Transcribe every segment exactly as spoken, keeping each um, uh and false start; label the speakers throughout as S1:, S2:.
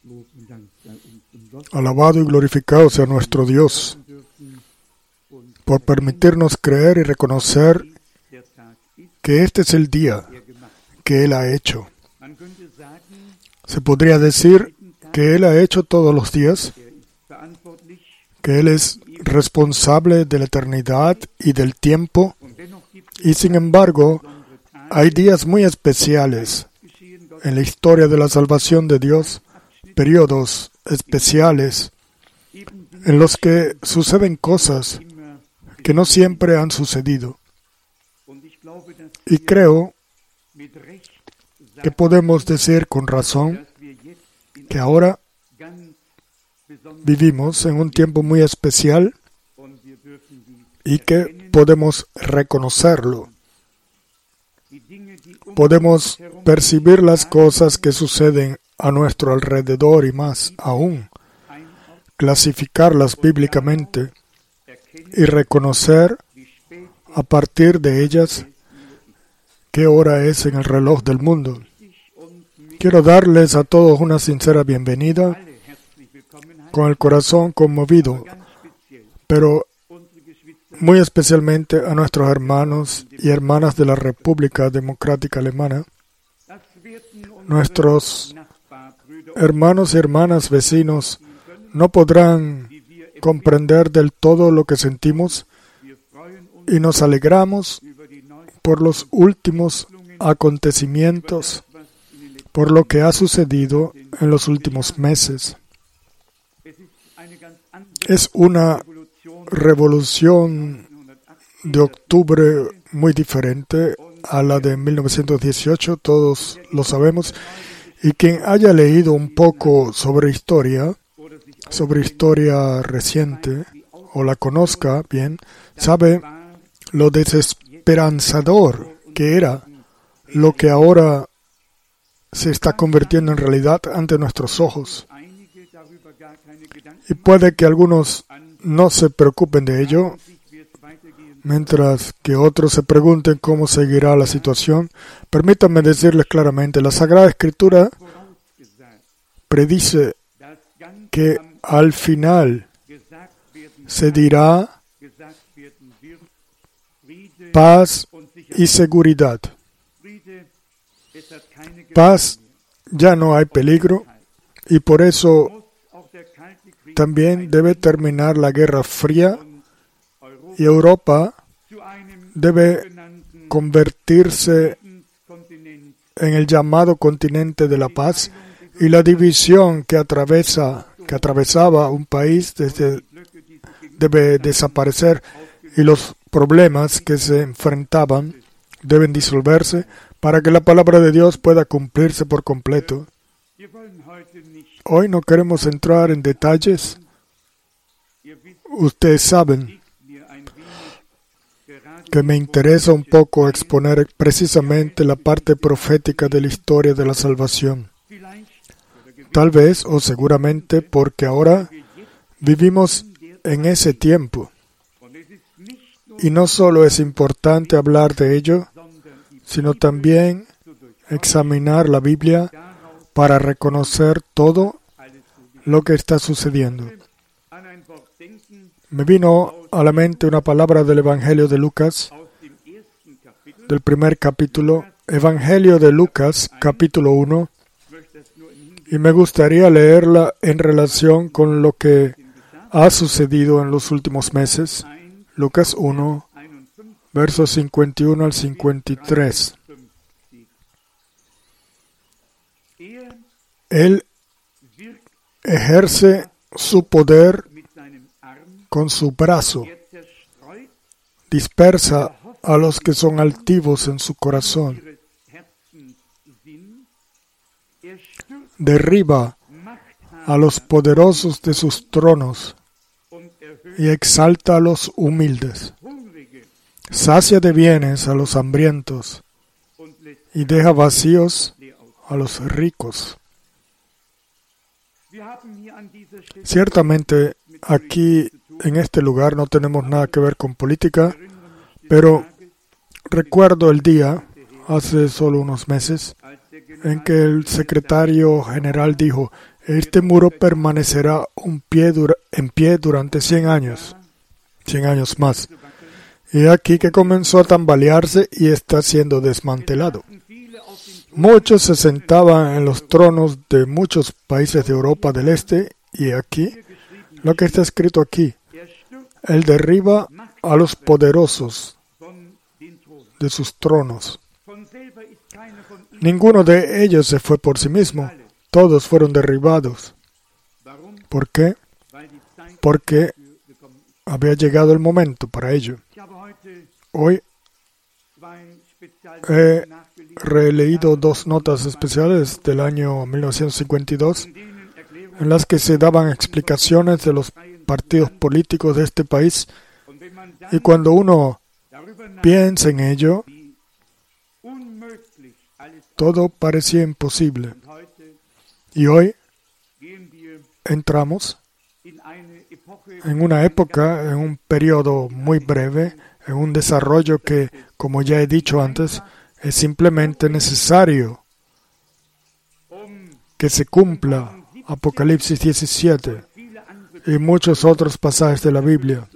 S1: Alabado y glorificado sea nuestro Dios por permitirnos creer y reconocer que este es el día que Él ha hecho. Se podría decir que Él ha hecho todos los días, que Él es responsable de la eternidad y del tiempo, y sin embargo, hay días muy especiales en la historia de la salvación de Dios, periodos especiales en los que suceden cosas que no siempre han sucedido. Y creo que podemos decir con razón que ahora vivimos en un tiempo muy especial y que podemos reconocerlo. Podemos percibir las cosas que suceden a nuestro alrededor y más aún, clasificarlas bíblicamente y reconocer a partir de ellas qué hora es en el reloj del mundo. Quiero darles a todos una sincera bienvenida con el corazón conmovido, pero muy especialmente a nuestros hermanos y hermanas de la República Democrática Alemana, nuestros hermanos y hermanas vecinos no podrán comprender del todo lo que sentimos y nos alegramos por los últimos acontecimientos, por lo que ha sucedido en los últimos meses. Es una revolución de octubre muy diferente a la de mil novecientos dieciocho, todos lo sabemos, y quien haya leído un poco sobre historia, sobre historia reciente, o la conozca bien, sabe lo desesperanzador que era lo que ahora se está convirtiendo en realidad ante nuestros ojos. Y puede que algunos no se preocupen de ello, mientras que otros se pregunten cómo seguirá la situación. Permítanme decirles claramente, la Sagrada Escritura predice que al final se dirá paz y seguridad. Paz, ya no hay peligro, y por eso también debe terminar la Guerra Fría y Europa debe convertirse en el llamado continente de la paz, y la división que atraviesa, que atravesaba un país desde, debe desaparecer, y los problemas que se enfrentaban deben disolverse para que la palabra de Dios pueda cumplirse por completo. Hoy no queremos entrar en detalles. Ustedes saben que me interesa un poco exponer precisamente la parte profética de la historia de la salvación. Tal vez, o seguramente, porque ahora vivimos en ese tiempo. Y no solo es importante hablar de ello, sino también examinar la Biblia para reconocer todo lo que está sucediendo. Me vino a la mente una palabra del Evangelio de Lucas, del primer capítulo, Evangelio de Lucas, capítulo uno, y me gustaría leerla en relación con lo que ha sucedido en los últimos meses. Lucas uno, versos cincuenta y uno al cincuenta y tres. Él ejerce su poder con su brazo, dispersa a los que son altivos en su corazón, derriba a los poderosos de sus tronos y exalta a los humildes, sacia de bienes a los hambrientos y deja vacíos a los ricos. Ciertamente, aquí en este lugar no tenemos nada que ver con política, pero recuerdo el día, hace solo unos meses, en que el secretario general dijo, Este muro permanecerá un pie dura, en pie durante cien años, cien años más. Y aquí que comenzó a tambalearse y está siendo desmantelado. Muchos se sentaban en los tronos de muchos países de Europa del Este, y aquí, lo que está escrito aquí, Él derriba a los poderosos de sus tronos. Ninguno de ellos se fue por sí mismo. Todos fueron derribados. ¿Por qué? Porque había llegado el momento para ello. Hoy he releído dos notas especiales del año mil novecientos cincuenta y dos en las que se daban explicaciones de los partidos políticos de este país, y cuando uno piensa en ello, todo parecía imposible. Y hoy entramos en una época, en un periodo muy breve, en un desarrollo que, como ya he dicho antes, es simplemente necesario que se cumpla Apocalipsis diecisiete y muchos otros pasajes de la Biblia.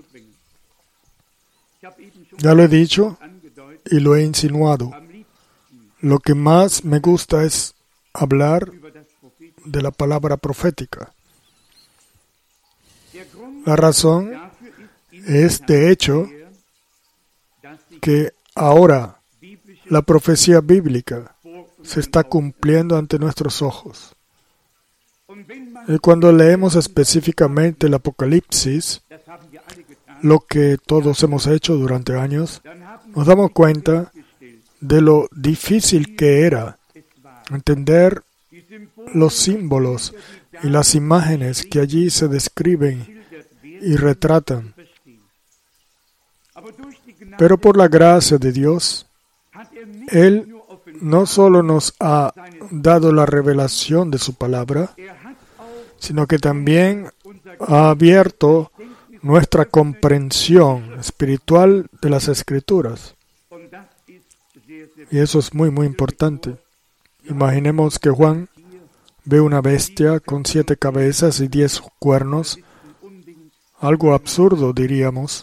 S1: Ya lo he dicho y lo he insinuado. Lo que más me gusta es hablar de la palabra profética. La razón es, de hecho, que ahora la profecía bíblica se está cumpliendo ante nuestros ojos. Y cuando leemos específicamente el Apocalipsis, lo que todos hemos hecho durante años, nos damos cuenta de lo difícil que era entender los símbolos y las imágenes que allí se describen y retratan. Pero por la gracia de Dios, Él no solo nos ha dado la revelación de su palabra, sino que también ha abierto nuestra comprensión espiritual de las Escrituras. Y eso es muy, muy importante. Imaginemos que Juan ve una bestia con siete cabezas y diez cuernos, algo absurdo, diríamos.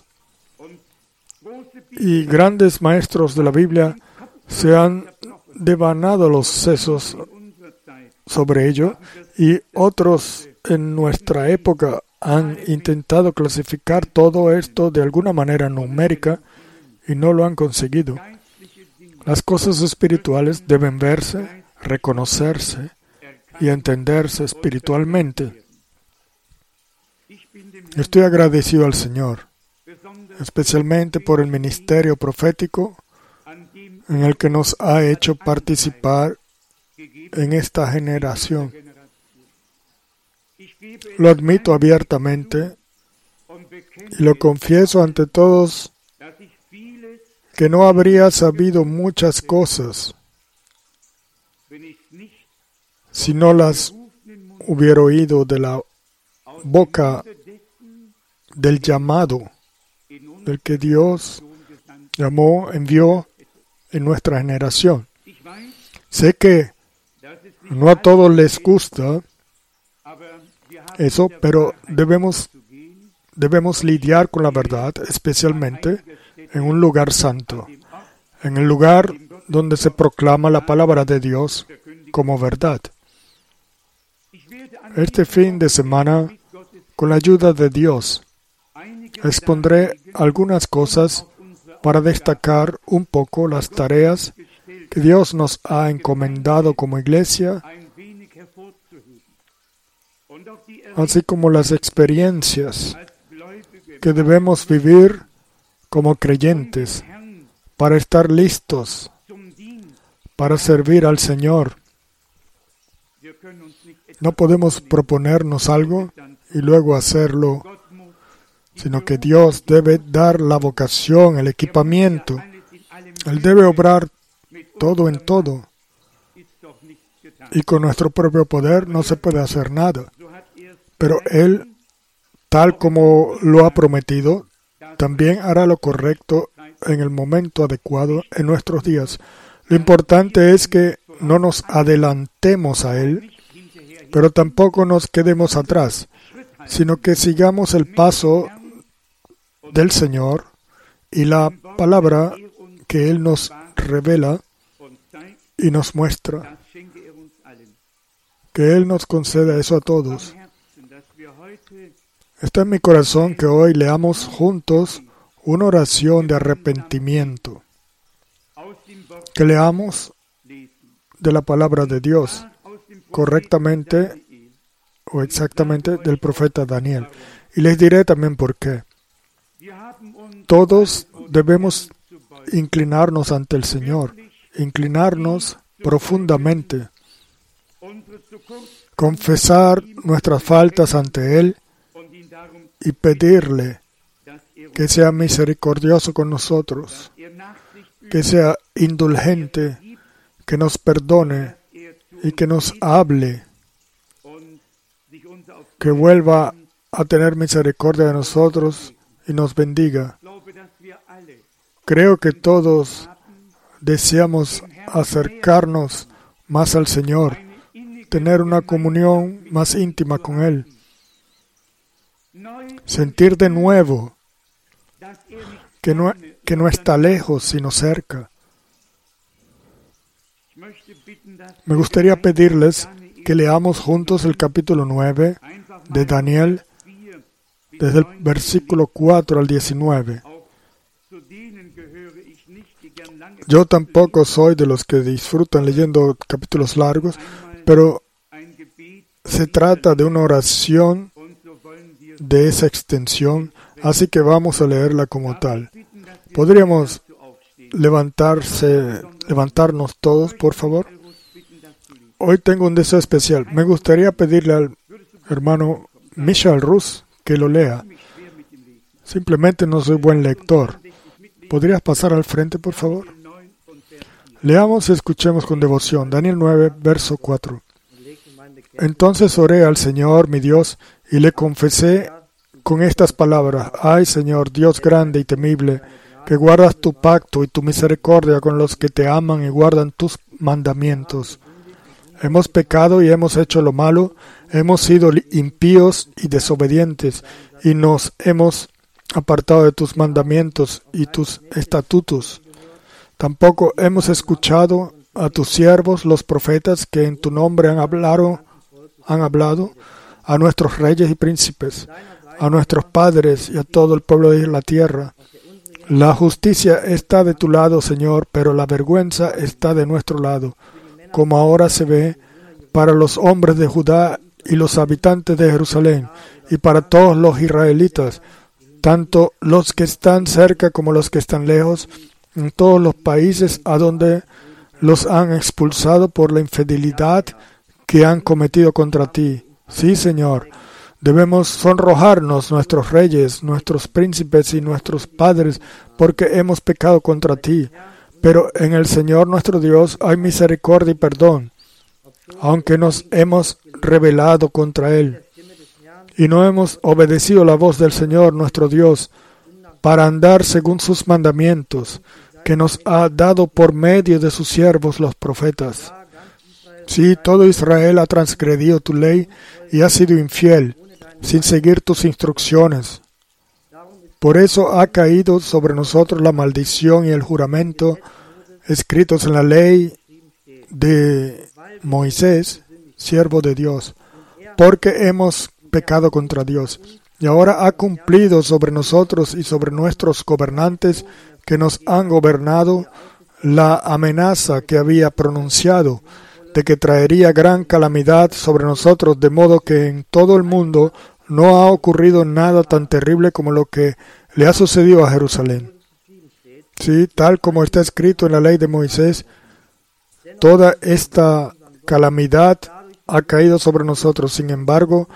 S1: Y grandes maestros de la Biblia se han devanado los sesos sobre ello, y otros en nuestra época han intentado clasificar todo esto de alguna manera numérica y no lo han conseguido. Las cosas espirituales deben verse, reconocerse y entenderse espiritualmente. Estoy agradecido al Señor, especialmente por el ministerio profético en el que nos ha hecho participar en esta generación. Lo admito abiertamente y lo confieso ante todos que no habría sabido muchas cosas si no las hubiera oído de la boca del llamado del que Dios llamó, envió en nuestra generación. Sé que no a todos les gusta eso, pero debemos, debemos lidiar con la verdad, especialmente en un lugar santo, en el lugar donde se proclama la palabra de Dios como verdad. Este fin de semana, con la ayuda de Dios, expondré algunas cosas para destacar un poco las tareas que Dios nos ha encomendado como iglesia, así como las experiencias que debemos vivir como creyentes para estar listos para servir al Señor. No podemos proponernos algo y luego hacerlo, sino que Dios debe dar la vocación, el equipamiento. Él debe obrar todo en todo. Y con nuestro propio poder no se puede hacer nada. Pero Él, tal como lo ha prometido, también hará lo correcto en el momento adecuado en nuestros días. Lo importante es que no nos adelantemos a Él Pero tampoco nos quedemos atrás, sino que sigamos el paso del Señor y la palabra que Él nos revela y nos muestra. Que Él nos conceda eso a todos. Está en mi corazón que hoy leamos juntos una oración de arrepentimiento. Que leamos de la palabra de Dios correctamente o exactamente del profeta Daniel. Y les diré también por qué. Todos debemos inclinarnos ante el Señor, inclinarnos profundamente, confesar nuestras faltas ante Él y pedirle que sea misericordioso con nosotros, que sea indulgente, que nos perdone y que nos hable, que vuelva a tener misericordia de nosotros y nos bendiga. Creo que todos deseamos acercarnos más al Señor, tener una comunión más íntima con Él, sentir de nuevo que no, que no está lejos, sino cerca. Me gustaría pedirles que leamos juntos el capítulo nueve de Daniel, desde el versículo cuatro al diecinueve. Yo tampoco soy de los que disfrutan leyendo capítulos largos, pero se trata de una oración de esa extensión, así que vamos a leerla como tal. ¿Podríamos levantarse, levantarnos todos, por favor? Hoy tengo un deseo especial. Me gustaría pedirle al hermano Michael Rus que lo lea. Simplemente no soy buen lector. ¿Podrías pasar al frente, por favor? Leamos y escuchemos con devoción. Daniel nueve, verso cuatro. Entonces oré al Señor, mi Dios, y le confesé con estas palabras: Ay, Señor, Dios grande y temible, que guardas tu pacto y tu misericordia con los que te aman y guardan tus mandamientos. Hemos pecado y hemos hecho lo malo, hemos sido impíos y desobedientes, y nos hemos apartado de tus mandamientos y tus estatutos. Tampoco hemos escuchado a tus siervos, los profetas, que en tu nombre han hablado, han hablado a nuestros reyes y príncipes, a nuestros padres y a todo el pueblo de la tierra. La justicia está de tu lado, Señor, pero la vergüenza está de nuestro lado, como ahora se ve para los hombres de Judá y los habitantes de Jerusalén, y para todos los israelitas, tanto los que están cerca como los que están lejos, en todos los países a donde los han expulsado por la infidelidad que han cometido contra ti. Sí, Señor, debemos sonrojarnos nuestros reyes, nuestros príncipes y nuestros padres, porque hemos pecado contra ti. Pero en el Señor nuestro Dios hay misericordia y perdón, aunque nos hemos rebelado contra Él y no hemos obedecido la voz del Señor nuestro Dios para andar según sus mandamientos, que nos ha dado por medio de sus siervos los profetas. Sí, todo Israel ha transgredido tu ley y ha sido infiel, sin seguir tus instrucciones. Por eso ha caído sobre nosotros la maldición y el juramento escritos en la ley de Moisés, siervo de Dios, porque hemos pecado contra Dios. Y ahora ha cumplido sobre nosotros y sobre nuestros gobernantes que nos han gobernado la amenaza que había pronunciado de que traería gran calamidad sobre nosotros, de modo que en todo el mundo no ha ocurrido nada tan terrible como lo que le ha sucedido a Jerusalén. Sí, tal como está escrito en la ley de Moisés, toda esta calamidad ha caído sobre nosotros. Sin embargo,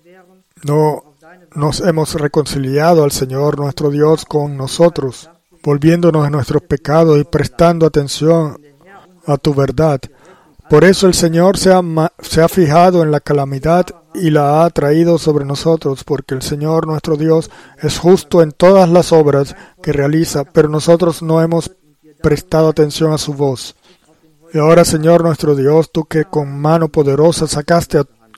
S1: no nos hemos reconciliado al Señor nuestro Dios con nosotros, volviéndonos de nuestros pecados y prestando atención a tu verdad. Por eso el Señor se ha, se ha fijado en la calamidad y la ha traído sobre nosotros, porque el Señor nuestro Dios es justo en todas las obras que realiza, pero nosotros no hemos prestado atención a su voz. Y ahora, Señor nuestro Dios, tú que con mano poderosa sacaste a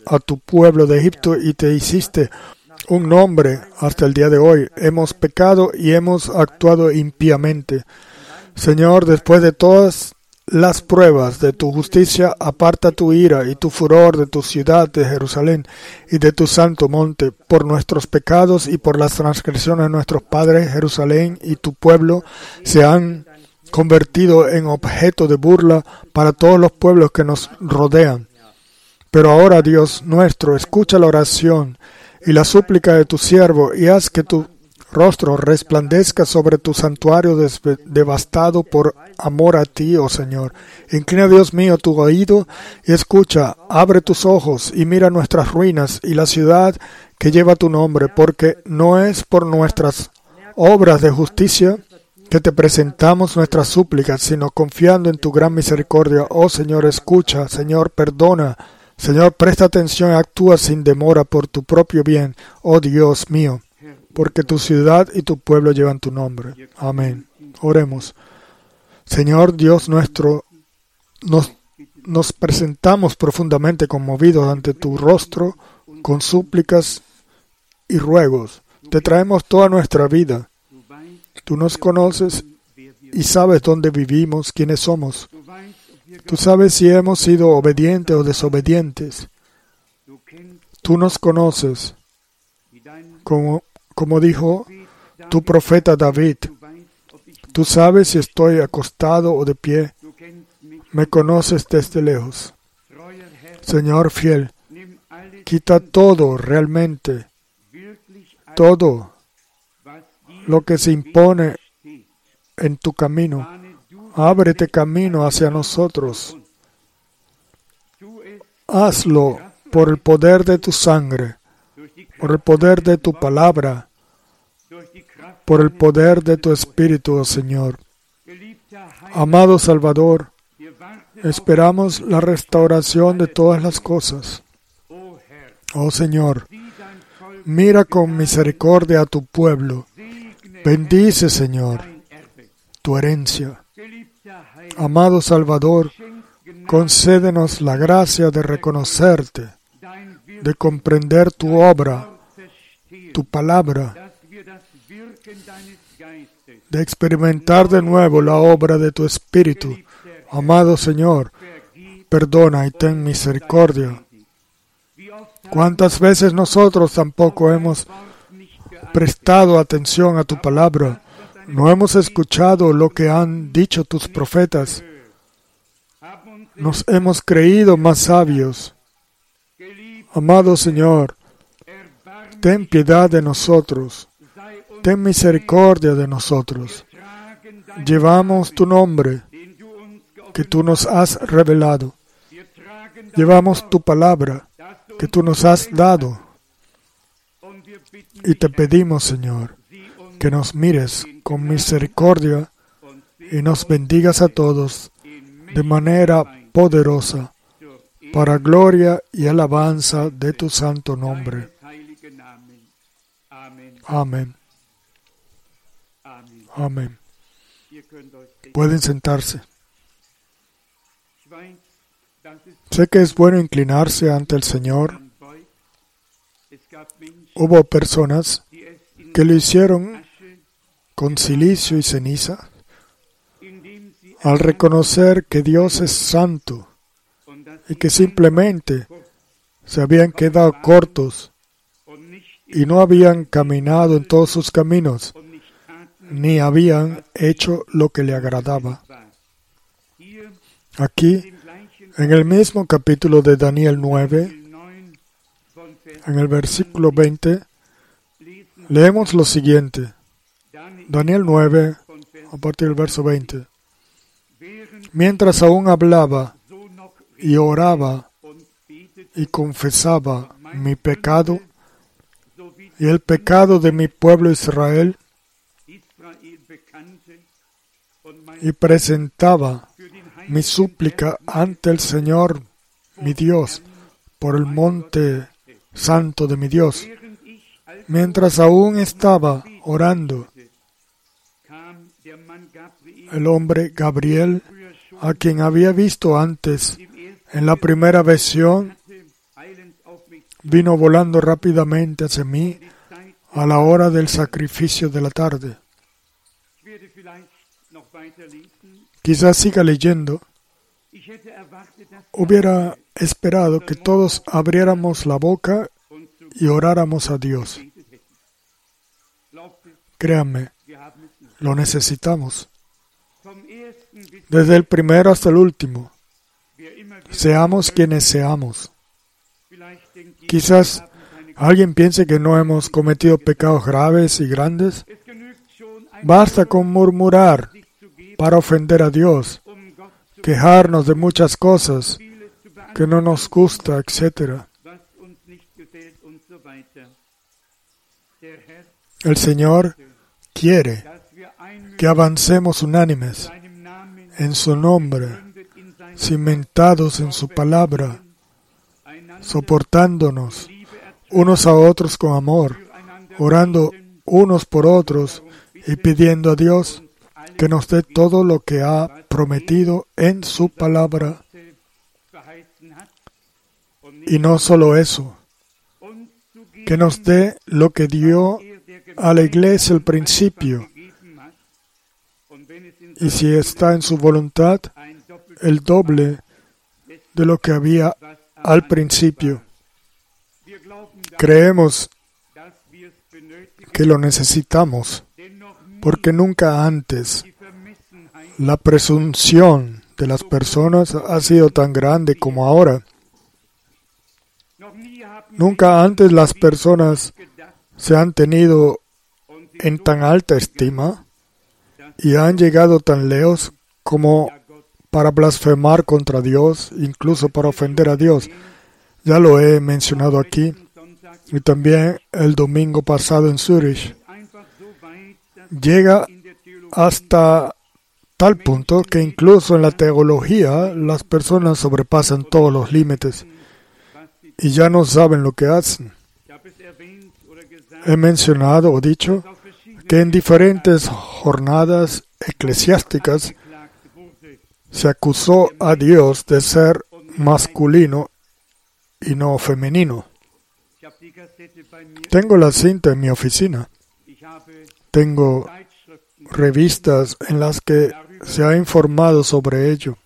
S1: a tu pueblo de Egipto y te hiciste un nombre hasta el día de hoy. Hemos pecado y hemos actuado impíamente. Señor, después de todas las pruebas de tu justicia, aparta tu ira y tu furor de tu ciudad de Jerusalén y de tu santo monte, por nuestros pecados y por las transgresiones de nuestros padres. Jerusalén y tu pueblo se han convertido en objeto de burla para todos los pueblos que nos rodean. Pero ahora, Dios nuestro, escucha la oración y la súplica de tu siervo y haz que tu rostro resplandezca sobre tu santuario devastado por amor a ti, oh Señor. Inclina, Dios mío, tu oído y escucha. Abre tus ojos y mira nuestras ruinas y la ciudad que lleva tu nombre, porque no es por nuestras obras de justicia que te presentamos nuestras súplicas, sino confiando en tu gran misericordia. Oh Señor, escucha. Señor, perdona. Señor, presta atención y actúa sin demora por tu propio bien, oh Dios mío, porque tu ciudad y tu pueblo llevan tu nombre. Amén. Oremos. Señor Dios nuestro, nos, nos presentamos profundamente conmovidos ante tu rostro con súplicas y ruegos. Te traemos toda nuestra vida. Tú nos conoces y sabes dónde vivimos, quiénes somos. Tú sabes si hemos sido obedientes o desobedientes. Tú nos conoces, como, como dijo tu profeta David. Tú sabes si estoy acostado o de pie. Me conoces desde lejos. Señor fiel, quita todo realmente, todo lo que se impone en tu camino. Ábrete camino hacia nosotros. Hazlo por el poder de tu sangre, por el poder de tu palabra, por el poder de tu Espíritu, oh Señor. Amado Salvador, esperamos la restauración de todas las cosas. Oh Señor, mira con misericordia a tu pueblo. Bendice, Señor, tu herencia. Amado Salvador, concédenos la gracia de reconocerte, de comprender tu obra, tu palabra, de experimentar de nuevo la obra de tu Espíritu. Amado Señor, perdona y ten misericordia. ¿Cuántas veces nosotros tampoco hemos prestado atención a tu palabra? No hemos escuchado lo que han dicho tus profetas. Nos hemos creído más sabios. Amado Señor, ten piedad de nosotros. Ten misericordia de nosotros. Llevamos tu nombre, que tú nos has revelado. Llevamos tu palabra, que tú nos has dado. Y te pedimos, Señor, que nos mires con misericordia y nos bendigas a todos de manera poderosa, para gloria y alabanza de tu santo nombre. Amén. Amén. Pueden sentarse. Sé que es bueno inclinarse ante el Señor. Hubo personas que lo hicieron con silicio y ceniza, al reconocer que Dios es santo y que simplemente se habían quedado cortos y no habían caminado en todos sus caminos, ni habían hecho lo que le agradaba. Aquí, en el mismo capítulo de Daniel nueve, en el versículo veinte, leemos lo siguiente. Daniel nueve, a partir del verso veinte. Mientras aún hablaba y oraba y confesaba mi pecado y el pecado de mi pueblo Israel, y presentaba mi súplica ante el Señor, mi Dios, por el monte santo de mi Dios. Mientras aún estaba orando, el hombre Gabriel, a quien había visto antes en la primera visión, vino volando rápidamente hacia mí a la hora del sacrificio de la tarde. Quizás siga leyendo. Hubiera esperado que todos abriéramos la boca y oráramos a Dios. Créanme, lo necesitamos. Desde el primero hasta el último. Seamos quienes seamos. Quizás alguien piense que no hemos cometido pecados graves y grandes. Basta con murmurar para ofender a Dios, quejarnos de muchas cosas que no nos gusta, etcétera. El Señor quiere que avancemos unánimes en su nombre, cimentados en su palabra, soportándonos unos a otros con amor, orando unos por otros y pidiendo a Dios que nos dé todo lo que ha prometido en su palabra. Y no solo eso, que nos dé lo que dio a la iglesia al principio. Y si está en su voluntad, el doble de lo que había al principio. Creemos que lo necesitamos, porque nunca antes la presunción de las personas ha sido tan grande como ahora. Nunca antes las personas se han tenido en tan alta estima y han llegado tan lejos como para blasfemar contra Dios, incluso para ofender a Dios. Ya lo he mencionado aquí y también el domingo pasado en Zurich. Llega hasta tal punto que incluso en la teología las personas sobrepasan todos los límites y ya no saben lo que hacen. He mencionado o dicho que en diferentes jornadas eclesiásticas se acusó a Dios de ser masculino y no femenino. Tengo la cinta en mi oficina. Tengo revistas en las que se ha informado sobre ello.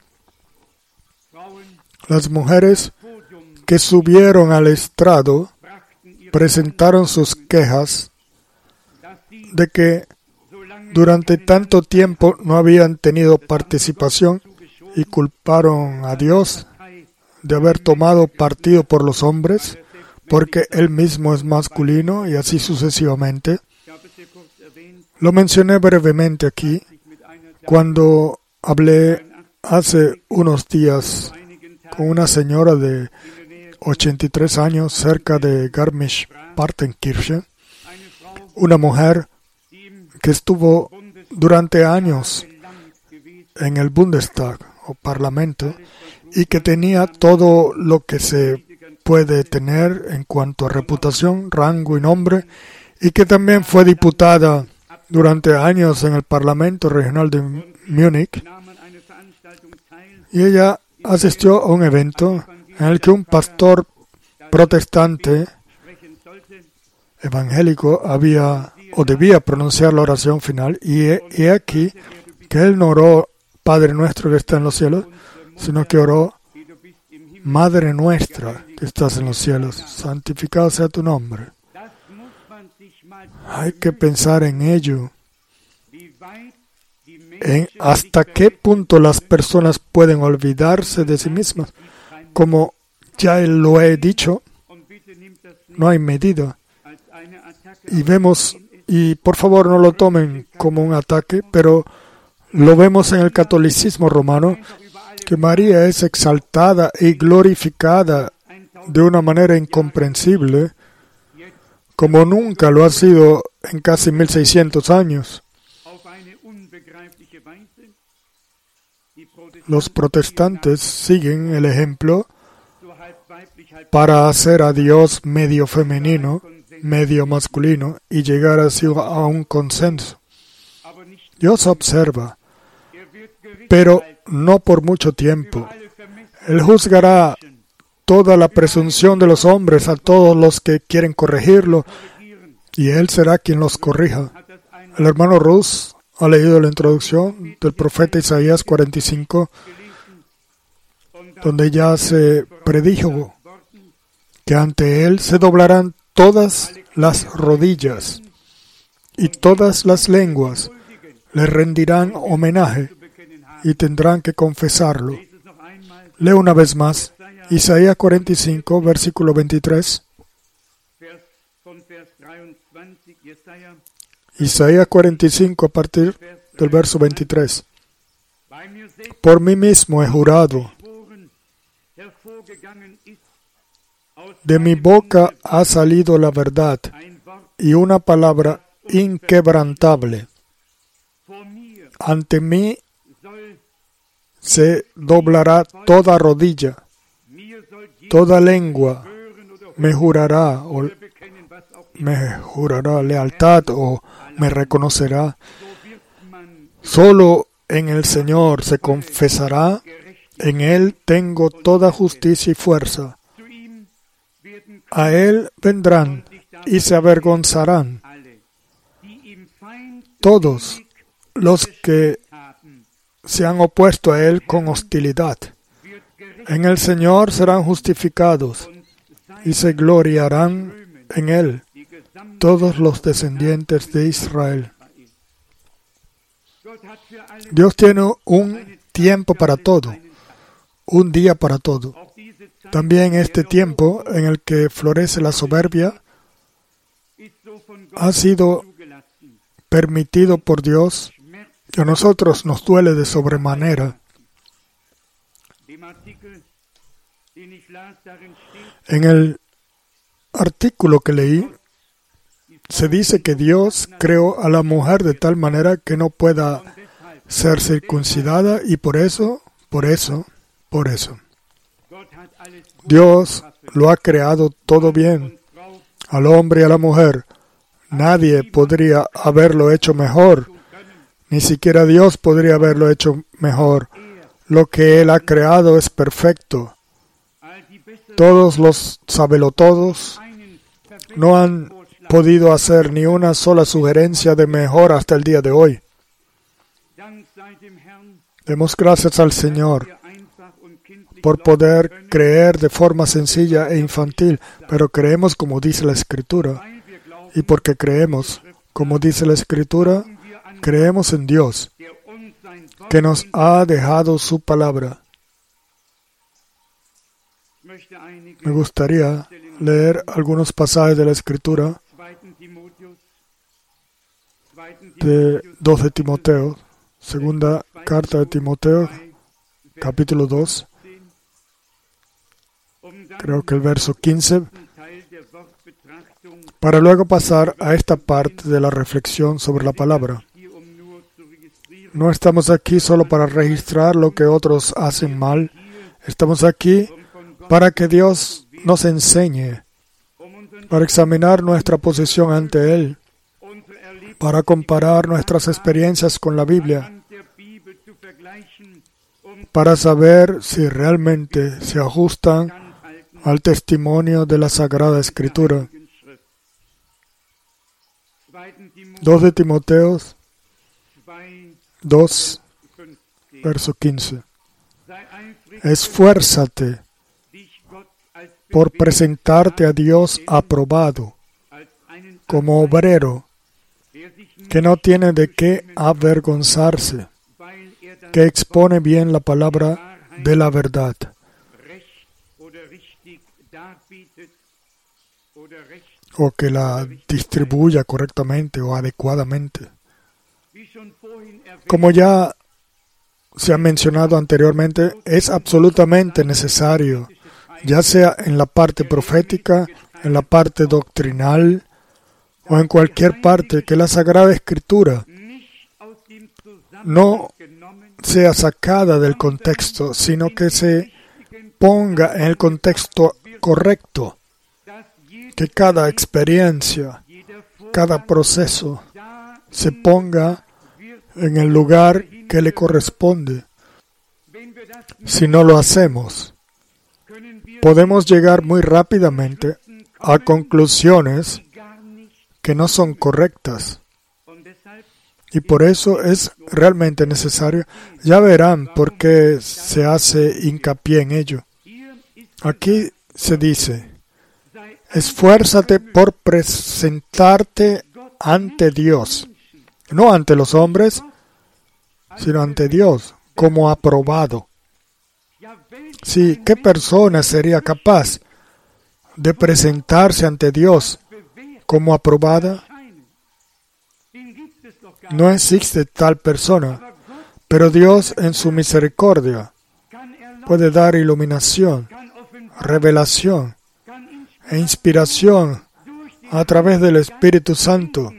S1: Las mujeres que subieron al estrado presentaron sus quejas de que durante tanto tiempo no habían tenido participación y culparon a Dios de haber tomado partido por los hombres porque Él mismo es masculino y así sucesivamente. Lo mencioné brevemente aquí cuando hablé hace unos días con una señora de ochenta y tres años cerca de Garmisch-Partenkirchen, una mujer que estuvo durante años en el Bundestag o Parlamento y que tenía todo lo que se puede tener en cuanto a reputación, rango y nombre, y que también fue diputada durante años en el Parlamento Regional de Múnich. Y ella asistió a un evento en el que un pastor protestante evangélico había o debía pronunciar la oración final, y he, he aquí que él no oró Padre nuestro que está en los cielos, sino que oró Madre nuestra que estás en los cielos, santificado sea tu nombre. Hay que pensar en ello, en hasta qué punto las personas pueden olvidarse de sí mismas. Como ya lo he dicho, no hay medida. Y vemos, y por favor no lo tomen como un ataque, pero lo vemos en el catolicismo romano, que María es exaltada y glorificada de una manera incomprensible, como nunca lo ha sido en casi mil seiscientos años. Los protestantes siguen el ejemplo para hacer a Dios medio femenino, medio masculino y llegar así a un consenso. Dios observa, pero no por mucho tiempo. Él juzgará toda la presunción de los hombres a todos los que quieren corregirlo, y Él será quien los corrija. El hermano Rus ha leído la introducción del profeta Isaías cuarenta y cinco, donde ya se predijo que ante Él se doblarán todas las rodillas y todas las lenguas le rendirán homenaje y tendrán que confesarlo. Leo una vez más, Isaías cuarenta y cinco, versículo veintitrés. Isaías cuarenta y cinco, a partir del verso veintitrés. Por mí mismo he jurado, de mi boca ha salido la verdad y una palabra inquebrantable. Ante mí se doblará toda rodilla, toda lengua me jurará o me jurará lealtad o me reconocerá. Solo en el Señor se confesará, en Él tengo toda justicia y fuerza. A Él vendrán y se avergonzarán todos los que se han opuesto a Él con hostilidad. En el Señor serán justificados y se gloriarán en Él todos los descendientes de Israel. Dios tiene un tiempo para todo, un día para todo. También este tiempo en el que florece la soberbia ha sido permitido por Dios, y a nosotros nos duele de sobremanera. En el artículo que leí, se dice que Dios creó a la mujer de tal manera que no pueda ser circuncidada, y por eso, por eso, por eso, Dios lo ha creado todo bien, al hombre y a la mujer. Nadie podría haberlo hecho mejor, ni siquiera Dios podría haberlo hecho mejor. Lo que Él ha creado es perfecto. Todos los sabelotodos no han podido hacer ni una sola sugerencia de mejor hasta el día de hoy. Demos gracias al Señor por poder creer de forma sencilla e infantil, pero creemos como dice la Escritura. Y porque creemos como dice la Escritura, creemos en Dios, que nos ha dejado su palabra. Me gustaría leer algunos pasajes de la Escritura de dos de Timoteo, segunda carta de Timoteo, capítulo dos, creo que el verso quince, para luego pasar a esta parte de la reflexión sobre la palabra. No estamos aquí solo para registrar lo que otros hacen mal, estamos aquí para que Dios nos enseñe, para examinar nuestra posición ante Él, para comparar nuestras experiencias con la Biblia, para saber si realmente se ajustan al testimonio de la Sagrada Escritura. dos de Timoteo dos, verso quince. Esfuérzate por presentarte a Dios aprobado, como obrero, que no tiene de qué avergonzarse, que expone bien la palabra de la verdad. O que la distribuya correctamente o adecuadamente. Como ya se ha mencionado anteriormente, es absolutamente necesario, ya sea en la parte profética, en la parte doctrinal o en cualquier parte, que la Sagrada Escritura no sea sacada del contexto, sino que se ponga en el contexto correcto, que cada experiencia, cada proceso se ponga en el lugar que le corresponde. Si no lo hacemos, podemos llegar muy rápidamente a conclusiones que no son correctas. Y por eso es realmente necesario. Ya verán por qué se hace hincapié en ello. Aquí se dice, esfuérzate por presentarte ante Dios, no ante los hombres, sino ante Dios, como aprobado. Sí, ¿qué persona sería capaz de presentarse ante Dios como aprobada? No existe tal persona, pero Dios en su misericordia puede dar iluminación, revelación e inspiración a través del Espíritu Santo,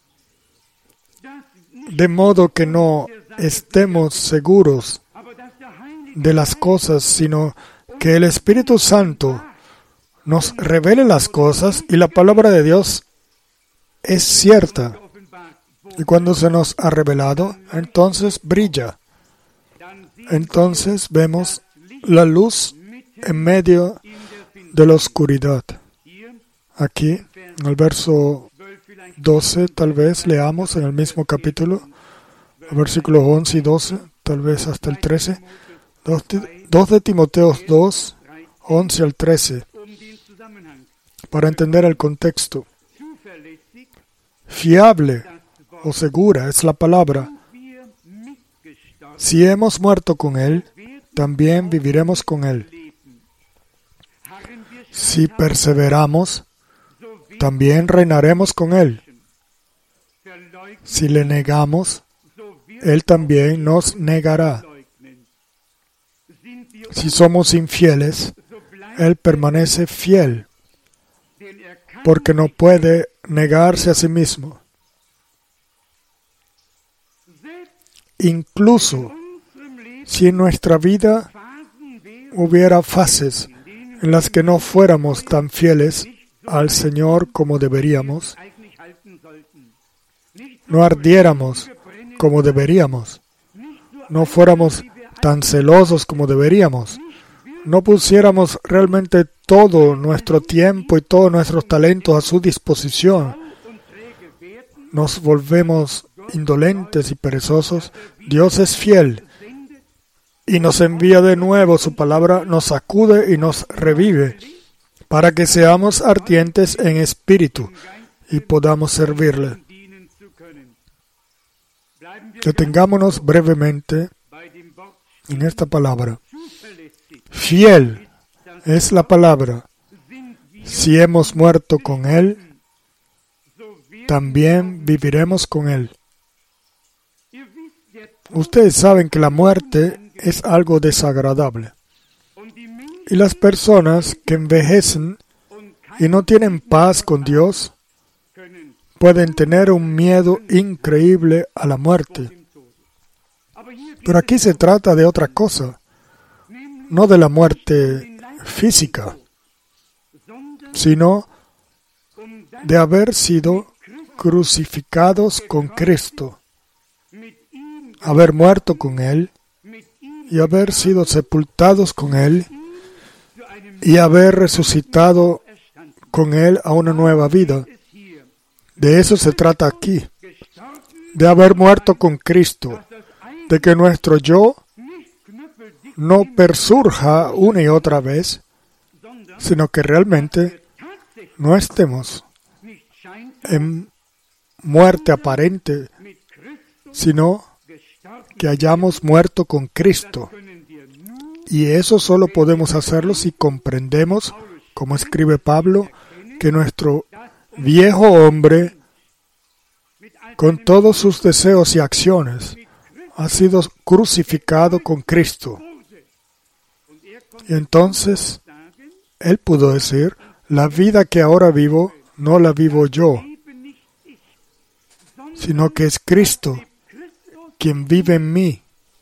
S1: de modo que no estemos seguros de las cosas, sino que el Espíritu Santo nos revele las cosas y la palabra de Dios es cierta. Y cuando se nos ha revelado, entonces brilla. Entonces vemos la luz en medio de la oscuridad. Aquí, en el verso doce, tal vez leamos en el mismo capítulo, versículos once y doce, tal vez hasta el trece. dos de Timoteo dos, once al trece, para entender el contexto. Fiable o segura es la palabra. Si hemos muerto con Él, también viviremos con Él. Si perseveramos, también reinaremos con Él. Si le negamos, Él también nos negará. Si somos infieles, Él permanece fiel, porque no puede negarse a sí mismo. Incluso si en nuestra vida hubiera fases en las que no fuéramos tan fieles al Señor como deberíamos, no ardiéramos como deberíamos, no fuéramos tan celosos como deberíamos, no pusiéramos realmente todo nuestro tiempo y todos nuestros talentos a su disposición, nos volvemos indolentes y perezosos, Dios es fiel y nos envía de nuevo su palabra, nos sacude y nos revive para que seamos ardientes en espíritu y podamos servirle. Detengámonos brevemente en esta palabra. Fiel es la palabra. Si hemos muerto con Él, también viviremos con Él. Ustedes saben que la muerte es algo desagradable. Y las personas que envejecen y no tienen paz con Dios pueden tener un miedo increíble a la muerte. Pero aquí se trata de otra cosa, no de la muerte física, sino de haber sido crucificados con Cristo, haber muerto con Él y haber sido sepultados con Él y haber resucitado con Él a una nueva vida. De eso se trata aquí, de haber muerto con Cristo, de que nuestro yo no persurja una y otra vez, sino que realmente no estemos en muerte aparente, sino que hayamos muerto con Cristo. Y eso solo podemos hacerlo si comprendemos, como escribe Pablo, que nuestro viejo hombre, con todos sus deseos y acciones, ha sido crucificado con Cristo. Y entonces, él pudo decir, la vida que ahora vivo, no la vivo yo, sino que es Cristo quien vive en mí.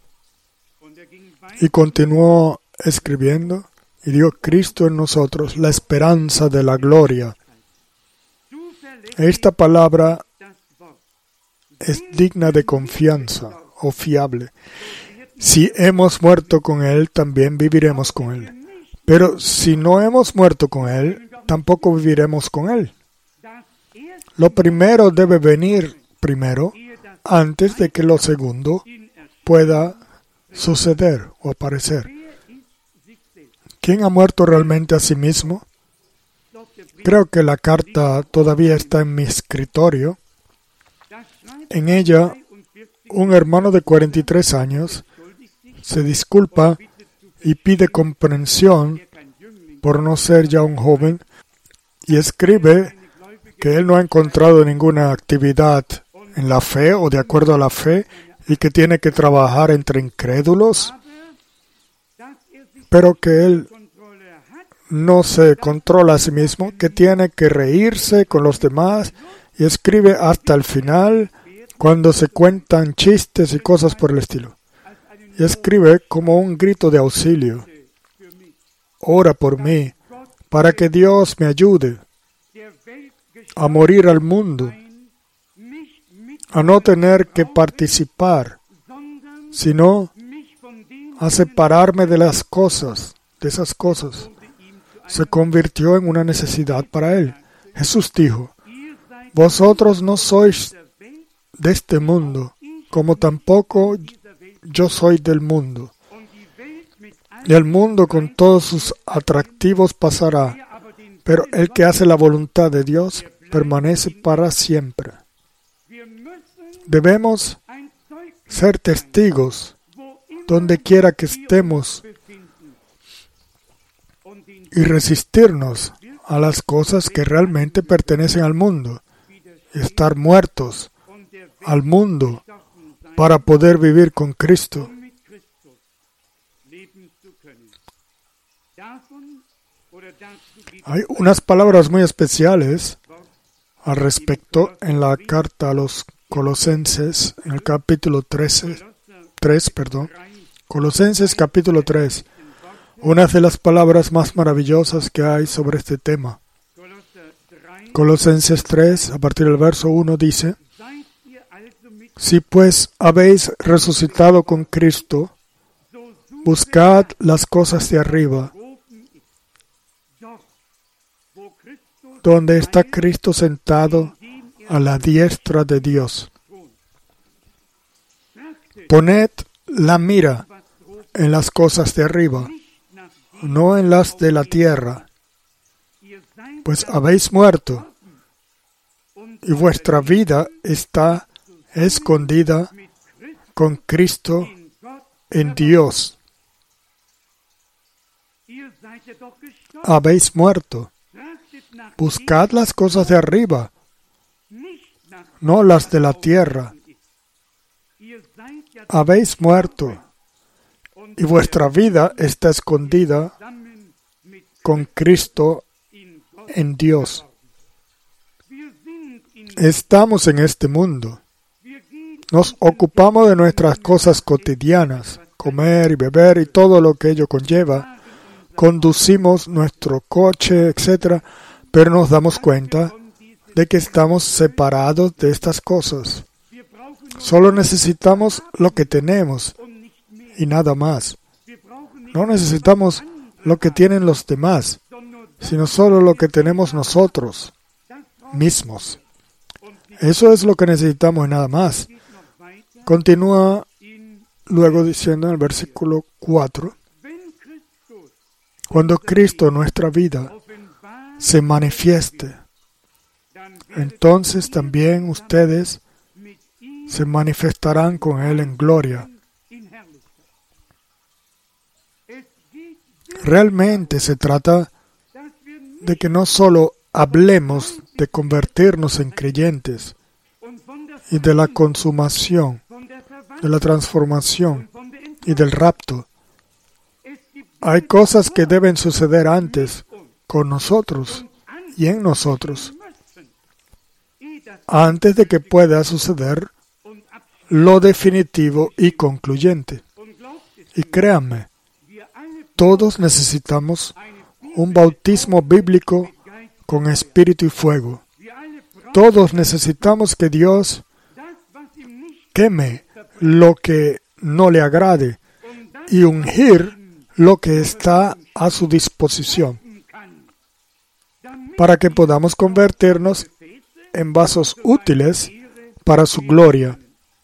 S1: Y continuó escribiendo, y dio Cristo en nosotros, la esperanza de la gloria. Esta palabra es digna de confianza o fiable. Si hemos muerto con Él, también viviremos con Él. Pero si no hemos muerto con Él, tampoco viviremos con Él. Lo primero debe venir primero, antes de que lo segundo pueda suceder o aparecer. ¿Quién ha muerto realmente a sí mismo? Creo que la carta todavía está en mi escritorio. En ella, un hermano de cuarenta y tres años se disculpa y pide comprensión por no ser ya un joven y escribe que él no ha encontrado ninguna actividad en la fe o de acuerdo a la fe y que tiene que trabajar entre incrédulos, pero que él no se controla a sí mismo, que tiene que reírse con los demás y escribe hasta el final cuando se cuentan chistes y cosas por el estilo. Y escribe como un grito de auxilio: ora por mí, para que Dios me ayude a morir al mundo, a no tener que participar, sino a separarme de las cosas, de esas cosas. Se convirtió en una necesidad para él. Jesús dijo: vosotros no sois de este mundo, como tampoco yo soy del mundo. Y el mundo con todos sus atractivos pasará, pero el que hace la voluntad de Dios permanece para siempre. Debemos ser testigos donde quiera que estemos y resistirnos a las cosas que realmente pertenecen al mundo y estar muertos al mundo para poder vivir con Cristo. Hay unas palabras muy especiales al respecto en la carta a los Colosenses, en el capítulo trece, tres, perdón, Colosenses capítulo tres, una de las palabras más maravillosas que hay sobre este tema. Colosenses tres, a partir del verso uno, dice: si pues habéis resucitado con Cristo, buscad las cosas de arriba, donde está Cristo sentado a la diestra de Dios. Poned la mira en las cosas de arriba, no en las de la tierra, pues habéis muerto, y vuestra vida está escondida con Cristo en Dios. Habéis muerto. Buscad las cosas de arriba, no las de la tierra. Habéis muerto, y vuestra vida está escondida con Cristo en Dios. Estamos en este mundo. Nos ocupamos de nuestras cosas cotidianas, comer y beber y todo lo que ello conlleva. Conducimos nuestro coche, etcétera, pero nos damos cuenta de que estamos separados de estas cosas. Solo necesitamos lo que tenemos y nada más. No necesitamos lo que tienen los demás, sino solo lo que tenemos nosotros mismos. Eso es lo que necesitamos y nada más. Continúa luego diciendo en el versículo cuatro: cuando Cristo, nuestra vida, se manifieste, entonces también ustedes se manifestarán con Él en gloria. Realmente se trata de que no solo hablemos de convertirnos en creyentes y de la consumación, de la transformación y del rapto. Hay cosas que deben suceder antes con nosotros y en nosotros, antes de que pueda suceder lo definitivo y concluyente. Y créanme, todos necesitamos un bautismo bíblico con espíritu y fuego. Todos necesitamos que Dios queme lo que no le agrade y ungir lo que está a su disposición para que podamos convertirnos en vasos útiles para su gloria.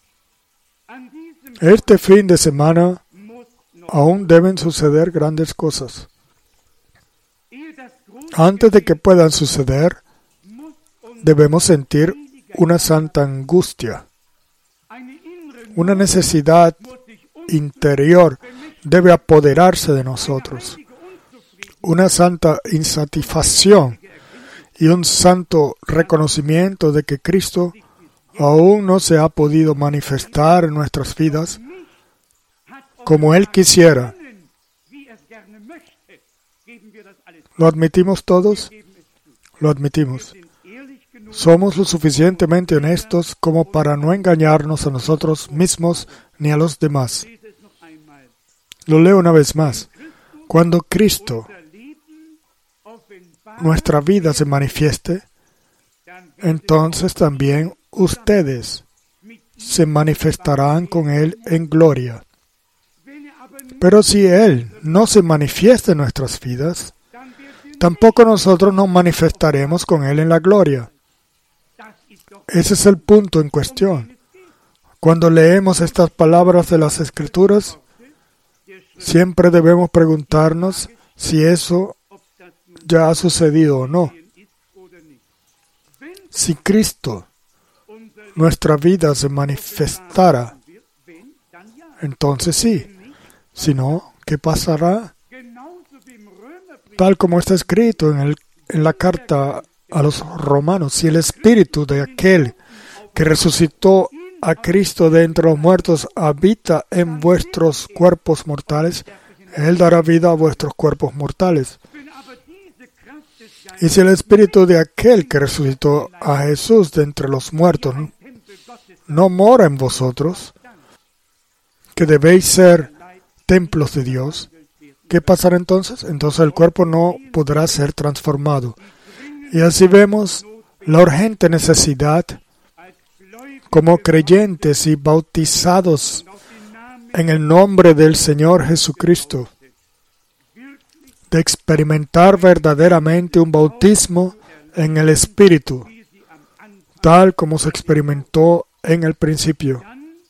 S1: Este fin de semana aún deben suceder grandes cosas. Antes de que puedan suceder, debemos sentir una santa angustia. Una necesidad interior debe apoderarse de nosotros. Una santa insatisfacción y un santo reconocimiento de que Cristo aún no se ha podido manifestar en nuestras vidas como Él quisiera. ¿Lo admitimos todos? Lo admitimos. Somos lo suficientemente honestos como para no engañarnos a nosotros mismos ni a los demás. Lo leo una vez más. Cuando Cristo, nuestra vida, se manifieste, entonces también ustedes se manifestarán con Él en gloria. Pero si Él no se manifiesta en nuestras vidas, tampoco nosotros nos manifestaremos con Él en la gloria. Ese es el punto en cuestión. Cuando leemos estas palabras de las Escrituras, siempre debemos preguntarnos si eso ya ha sucedido o no. Si Cristo, nuestra vida, se manifestara, entonces sí. Si no, ¿qué pasará? Tal como está escrito en, el, en la carta a los romanos, si el espíritu de aquel que resucitó a Cristo de entre los muertos habita en vuestros cuerpos mortales, Él dará vida a vuestros cuerpos mortales. Y si el espíritu de aquel que resucitó a Jesús de entre los muertos no mora en vosotros, que debéis ser templos de Dios, ¿qué pasará entonces? Entonces el cuerpo no podrá ser transformado. Y así vemos la urgente necesidad, como creyentes y bautizados en el nombre del Señor Jesucristo, de experimentar verdaderamente un bautismo en el Espíritu, tal como se experimentó en el principio.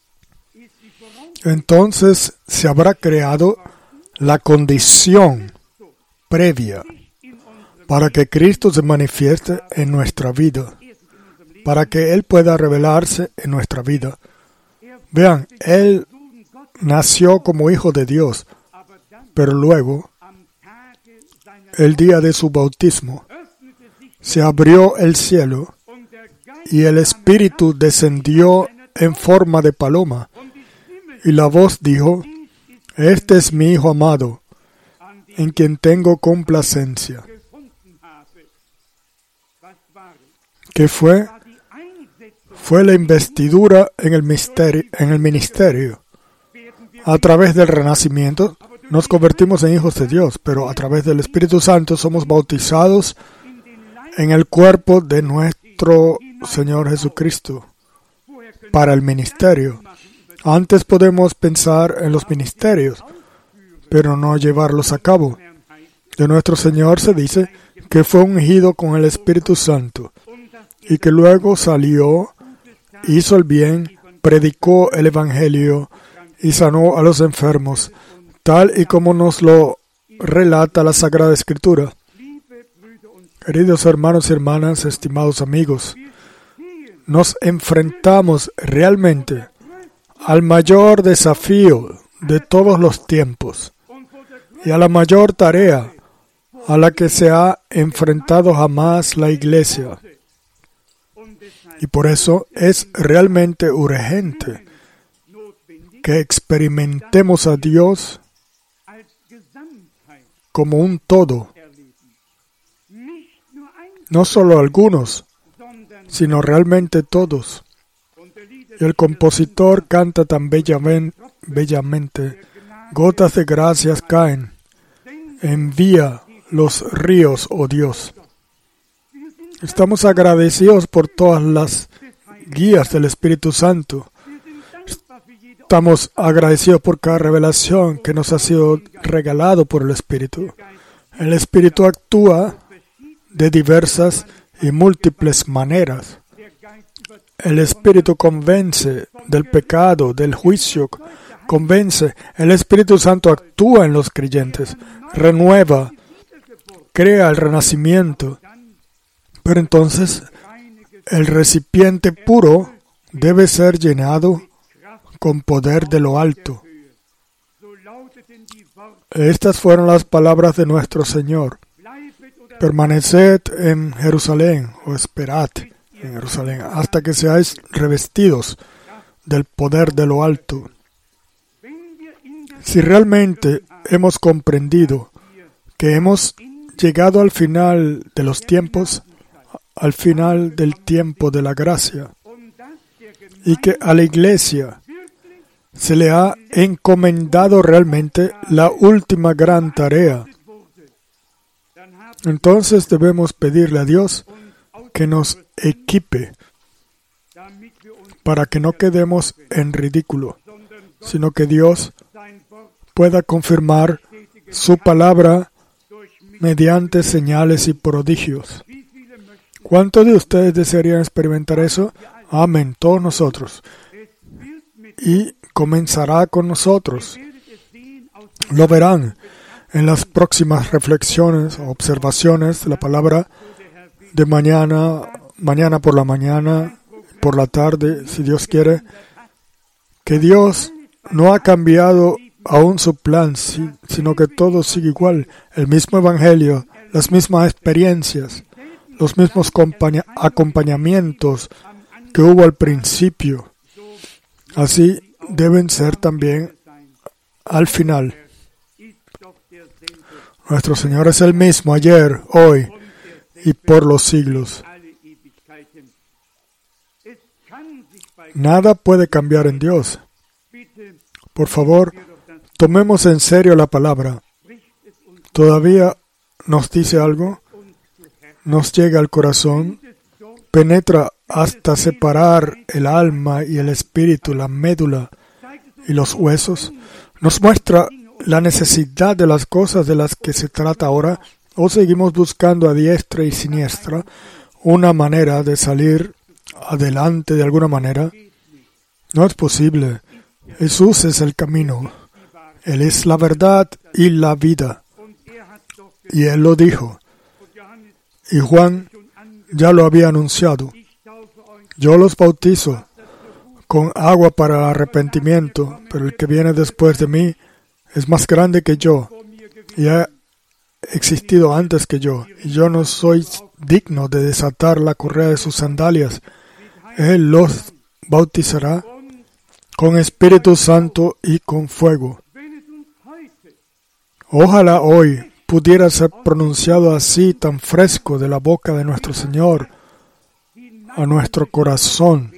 S1: Entonces se habrá creado la condición previa para que Cristo se manifieste en nuestra vida, para que Él pueda revelarse en nuestra vida. Vean, Él nació como Hijo de Dios, pero luego, el día de su bautismo, se abrió el cielo y el Espíritu descendió en forma de paloma. Y la voz dijo, este es mi Hijo amado, en quien tengo complacencia. ¿Qué fue? Fue la investidura en el, misterio, en el ministerio. A través del renacimiento nos convertimos en hijos de Dios, pero a través del Espíritu Santo somos bautizados en el cuerpo de nuestro Señor Jesucristo para el ministerio. Antes podemos pensar en los ministerios, pero no llevarlos a cabo. De nuestro Señor se dice que fue ungido con el Espíritu Santo y que luego salió, hizo el bien, predicó el Evangelio y sanó a los enfermos, tal y como nos lo relata la Sagrada Escritura. Queridos hermanos y hermanas, estimados amigos, nos enfrentamos realmente al mayor desafío de todos los tiempos y a la mayor tarea a la que se ha enfrentado jamás la Iglesia. Y por eso es realmente urgente que experimentemos a Dios como un todo. No solo algunos, sino realmente todos. Y el compositor canta tan bellamente, gotas de gracias caen, envía los ríos, oh Dios. Estamos agradecidos por todas las guías del Espíritu Santo. Estamos agradecidos por cada revelación que nos ha sido regalado por el Espíritu. El Espíritu actúa de diversas y múltiples maneras. El Espíritu convence del pecado, del juicio, convence. El Espíritu Santo actúa en los creyentes, renueva, crea el renacimiento. Pero entonces, el recipiente puro debe ser llenado con poder de lo alto. Estas fueron las palabras de nuestro Señor. Permaneced en Jerusalén, o esperad en Jerusalén, hasta que seáis revestidos del poder de lo alto. Si realmente hemos comprendido que hemos llegado al final de los tiempos, al final del tiempo de la gracia, y que a la Iglesia se le ha encomendado realmente la última gran tarea, entonces debemos pedirle a Dios que nos equipe para que no quedemos en ridículo, sino que Dios pueda confirmar su palabra mediante señales y prodigios. ¿Cuántos de ustedes desearían experimentar eso? Amén, todos nosotros. Y comenzará con nosotros. Lo verán en las próximas reflexiones o observaciones de la palabra de mañana, mañana por la mañana, por la tarde, si Dios quiere, que Dios no ha cambiado aún su plan, sino que todo sigue igual. El mismo evangelio, las mismas experiencias, los mismos acompañamientos que hubo al principio. Así deben ser también al final. Nuestro Señor es el mismo ayer, hoy y por los siglos. Nada puede cambiar en Dios. Por favor, tomemos en serio la palabra. ¿Todavía nos dice algo? Nos llega al corazón, penetra hasta separar el alma y el espíritu, la médula y los huesos. Nos muestra la necesidad de las cosas de las que se trata ahora, o seguimos buscando a diestra y siniestra una manera de salir adelante de alguna manera. No es posible. Jesús es el camino. Él es la verdad y la vida. Y Él lo dijo. Y Juan ya lo había anunciado. Yo los bautizo con agua para el arrepentimiento, pero el que viene después de mí es más grande que yo y ha existido antes que yo, y yo no soy digno de desatar la correa de sus sandalias. Él los bautizará con Espíritu Santo y con fuego. Ojalá hoy pudiera ser pronunciado así, tan fresco de la boca de nuestro Señor a nuestro corazón.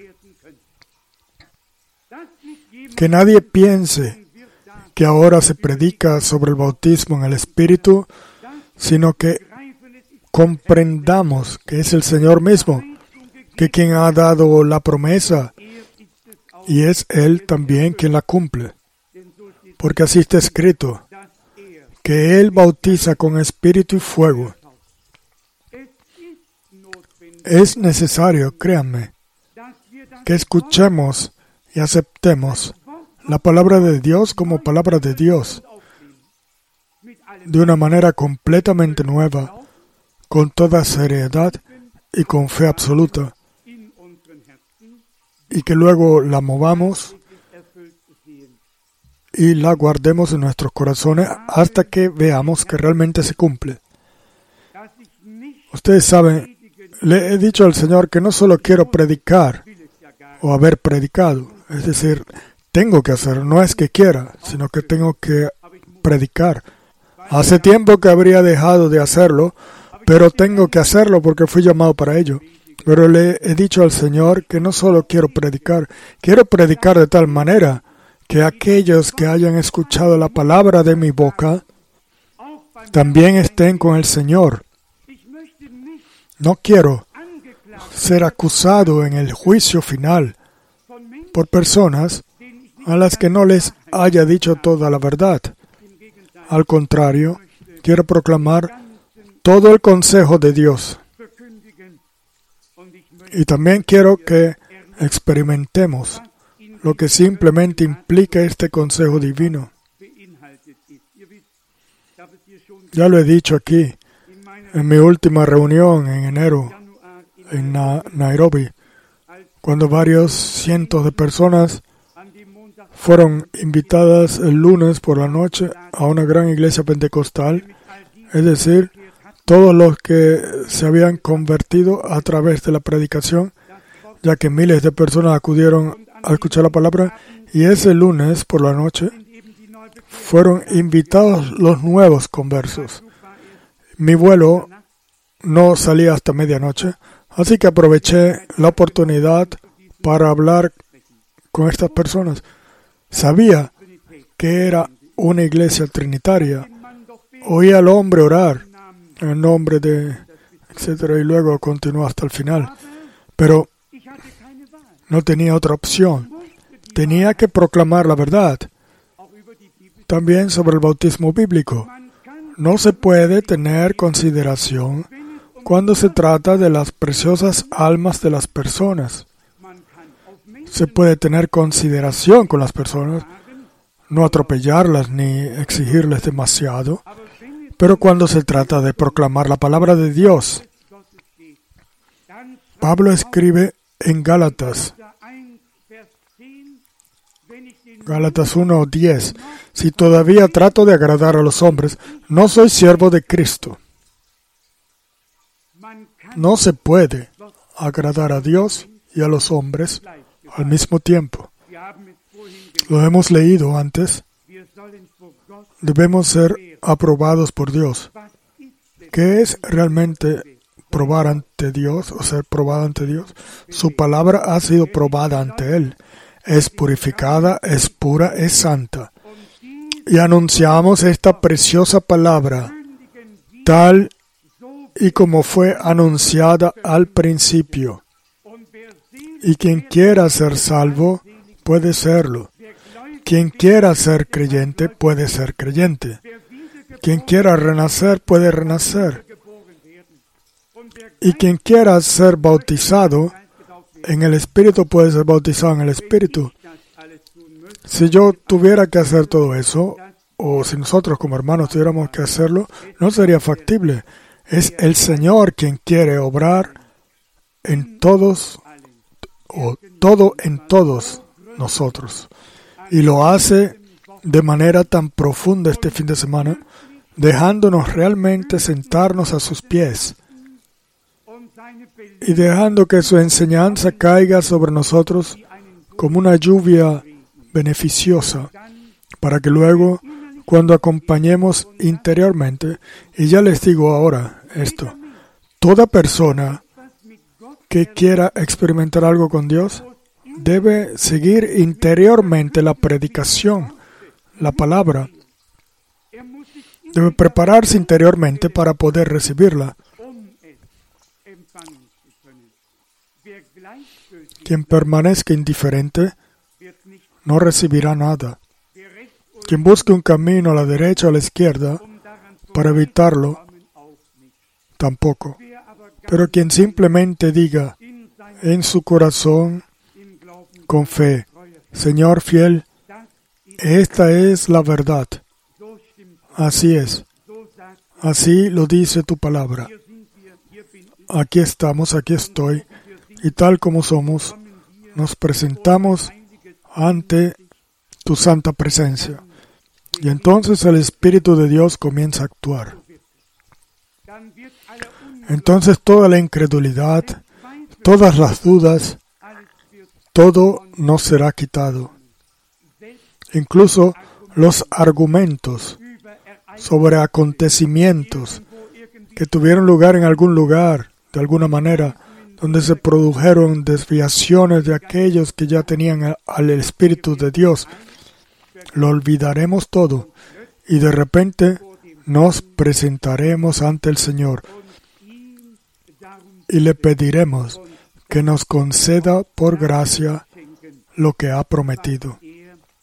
S1: Que nadie piense que ahora se predica sobre el bautismo en el Espíritu, sino que comprendamos que es el Señor mismo, que quien ha dado la promesa, y es Él también quien la cumple. Porque así está escrito, que Él bautiza con espíritu y fuego. Es necesario, créanme, que escuchemos y aceptemos la palabra de Dios como palabra de Dios, de una manera completamente nueva, con toda seriedad y con fe absoluta, y que luego la movamos y la guardemos en nuestros corazones hasta que veamos que realmente se cumple. Ustedes saben, le he dicho al Señor que no solo quiero predicar o haber predicado, es decir, tengo que hacerlo, no es que quiera, sino que tengo que predicar. Hace tiempo que habría dejado de hacerlo, pero tengo que hacerlo porque fui llamado para ello. Pero le he dicho al Señor que no solo quiero predicar, quiero predicar de tal manera que aquellos que hayan escuchado la palabra de mi boca también estén con el Señor. No quiero ser acusado en el juicio final por personas a las que no les haya dicho toda la verdad. Al contrario, quiero proclamar todo el consejo de Dios. Y también quiero que experimentemos lo que simplemente implica este consejo divino. Ya lo he dicho aquí, en mi última reunión en enero, en Na- Nairobi, cuando varios cientos de personas fueron invitadas el lunes por la noche a una gran iglesia pentecostal, es decir, todos los que se habían convertido a través de la predicación, ya que miles de personas acudieron a escuchar la palabra, y ese lunes por la noche fueron invitados los nuevos conversos. Mi vuelo no salía hasta medianoche, así que aproveché la oportunidad para hablar con estas personas. Sabía que era una iglesia trinitaria. Oí al hombre orar en el nombre de etcétera y luego continuó hasta el final. Pero no tenía otra opción. Tenía que proclamar la verdad. También sobre el bautismo bíblico. No se puede tener consideración cuando se trata de las preciosas almas de las personas. Se puede tener consideración con las personas, no atropellarlas ni exigirles demasiado, pero cuando se trata de proclamar la palabra de Dios, Pablo escribe en Gálatas, Gálatas uno diez, si todavía trato de agradar a los hombres, no soy siervo de Cristo. No se puede agradar a Dios y a los hombres al mismo tiempo. Lo hemos leído antes. Debemos ser aprobados por Dios. ¿Qué es realmente probar ante Dios o ser probado ante Dios? Su palabra ha sido probada ante Él. Es purificada, es pura, es santa. Y anunciamos esta preciosa palabra, tal y como fue anunciada al principio. Y quien quiera ser salvo, puede serlo. Quien quiera ser creyente, puede ser creyente. Quien quiera renacer, puede renacer. Y quien quiera ser bautizado en el Espíritu, puede ser bautizado en el Espíritu. Si yo tuviera que hacer todo eso, o si nosotros como hermanos tuviéramos que hacerlo, no sería factible. Es el Señor quien quiere obrar en todos, o todo en todos nosotros. Y lo hace de manera tan profunda este fin de semana, dejándonos realmente sentarnos a sus pies y dejando que su enseñanza caiga sobre nosotros como una lluvia beneficiosa, para que luego, cuando acompañemos interiormente, y ya les digo ahora esto, toda persona que quiera experimentar algo con Dios debe seguir interiormente la predicación, la palabra. Debe prepararse interiormente para poder recibirla. Quien permanezca indiferente no recibirá nada. Quien busque un camino a la derecha o a la izquierda para evitarlo, tampoco. Pero quien simplemente diga en su corazón, con fe, Señor fiel, esta es la verdad. Así es. Así lo dice tu palabra. Aquí estamos, aquí estoy, y tal como somos, nos presentamos ante tu santa presencia. Y entonces el Espíritu de Dios comienza a actuar. Entonces toda la incredulidad, todas las dudas, todo nos será quitado. Incluso los argumentos sobre acontecimientos que tuvieron lugar en algún lugar, de alguna manera, donde se produjeron desviaciones de aquellos que ya tenían al Espíritu de Dios. Lo olvidaremos todo y de repente nos presentaremos ante el Señor y le pediremos que nos conceda por gracia lo que ha prometido.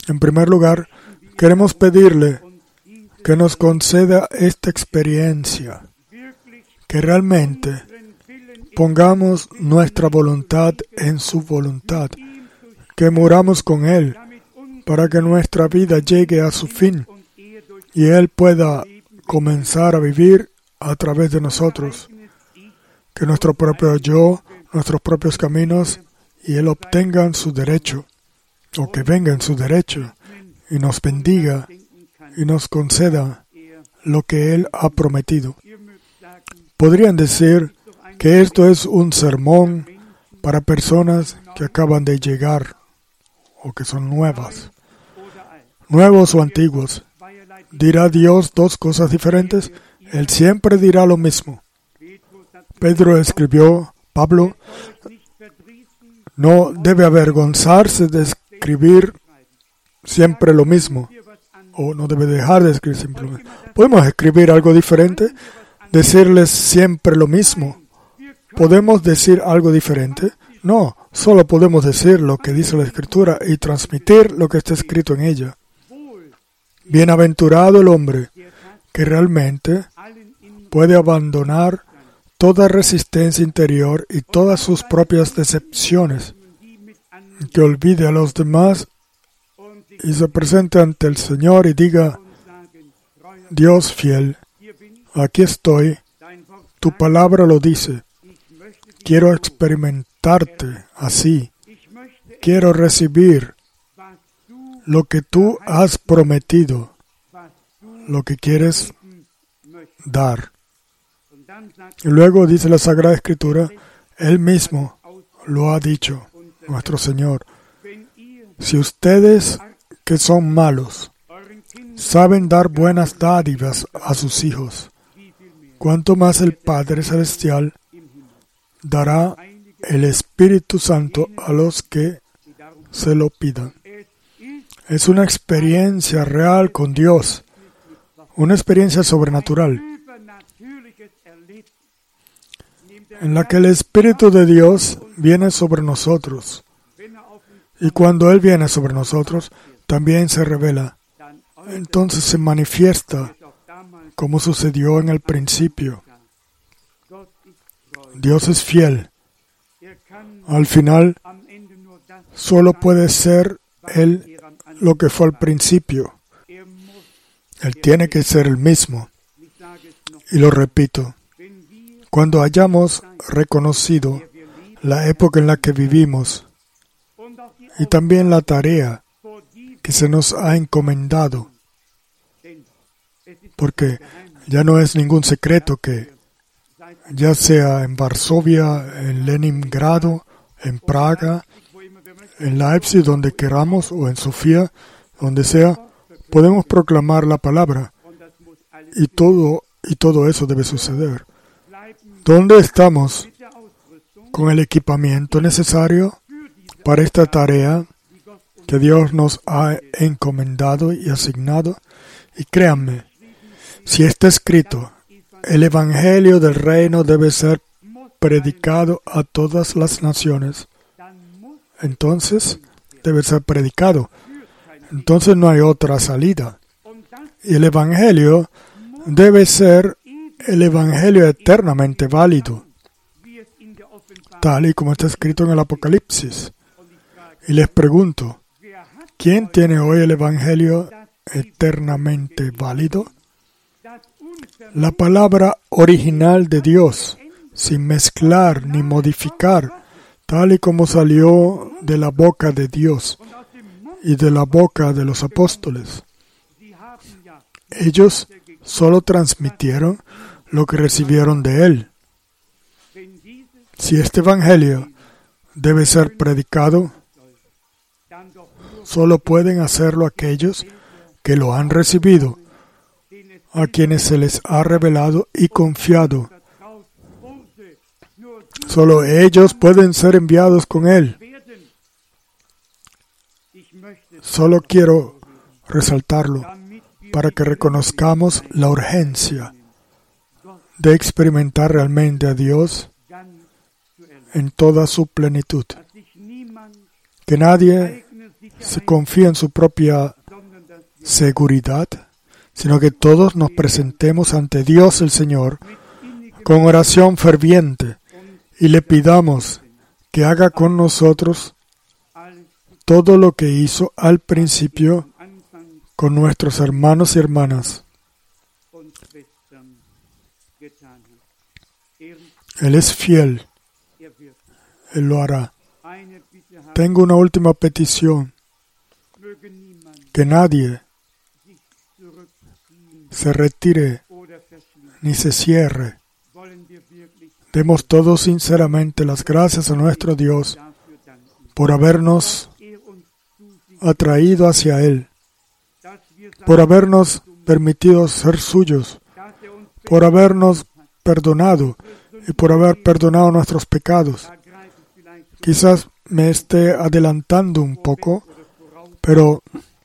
S1: En primer lugar, queremos pedirle que nos conceda esta experiencia, que realmente pongamos nuestra voluntad en su voluntad, que muramos con Él, para que nuestra vida llegue a su fin y Él pueda comenzar a vivir a través de nosotros, que nuestro propio yo, nuestros propios caminos, y Él obtengan su derecho, o que venga en su derecho, y nos bendiga y nos conceda lo que Él ha prometido. Podrían decir que esto es un sermón para personas que acaban de llegar o que son nuevas, nuevos o antiguos. ¿Dirá Dios dos cosas diferentes? Él siempre dirá lo mismo. Pedro escribió, Pablo no debe avergonzarse de escribir siempre lo mismo, o no debe dejar de escribir siempre lo mismo. ¿Podemos escribir algo diferente? ¿Decirles siempre lo mismo? ¿Podemos decir algo diferente? No, solo podemos decir lo que dice la Escritura y transmitir lo que está escrito en ella. Bienaventurado el hombre que realmente puede abandonar toda resistencia interior y todas sus propias decepciones, que olvide a los demás y se presente ante el Señor y diga, Dios fiel, aquí estoy, tu palabra lo dice, quiero experimentarte así, quiero recibir lo que tú has prometido, lo que quieres dar. Y luego dice la Sagrada Escritura, Él mismo lo ha dicho, nuestro Señor. Si ustedes que son malos saben dar buenas dádivas a sus hijos, ¿cuánto más el Padre Celestial dará el Espíritu Santo a los que se lo pidan? Es una experiencia real con Dios, una experiencia sobrenatural, en la que el Espíritu de Dios viene sobre nosotros. Y cuando Él viene sobre nosotros, también se revela. Entonces se manifiesta como sucedió en el principio. Dios es fiel. Al final, solo puede ser Él lo que fue al principio. Él tiene que ser el mismo. Y lo repito, cuando hayamos reconocido la época en la que vivimos y también la tarea que se nos ha encomendado, porque ya no es ningún secreto que, ya sea en Varsovia, en Leningrado, en Praga, en Leipzig, donde queramos, o en Sofía, donde sea, podemos proclamar la palabra, y todo, y todo eso debe suceder. ¿Dónde estamos con el equipamiento necesario para esta tarea que Dios nos ha encomendado y asignado? Y créanme, si está escrito, el Evangelio del Reino debe ser predicado a todas las naciones, entonces debe ser predicado. Entonces no hay otra salida. Y el Evangelio debe ser el Evangelio eternamente válido, tal y como está escrito en el Apocalipsis. Y les pregunto, ¿quién tiene hoy el Evangelio eternamente válido? La palabra original de Dios, sin mezclar ni modificar, tal y como salió de la boca de Dios y de la boca de los apóstoles. Ellos solo transmitieron lo que recibieron de Él. Si este Evangelio debe ser predicado, solo pueden hacerlo aquellos que lo han recibido, a quienes se les ha revelado y confiado. Solo ellos pueden ser enviados con Él. Solo quiero resaltarlo para que reconozcamos la urgencia de experimentar realmente a Dios en toda su plenitud. Que nadie se confía en su propia seguridad, sino que todos nos presentemos ante Dios el Señor con oración ferviente y le pidamos que haga con nosotros todo lo que hizo al principio con nuestros hermanos y hermanas. Él es fiel. Él lo hará. Tengo una última petición. Que nadie se retire ni se cierre. Demos todos sinceramente las gracias a nuestro Dios por habernos atraído hacia Él, por habernos permitido ser suyos, por habernos perdonado y por haber perdonado nuestros pecados. Quizás me esté adelantando un poco, pero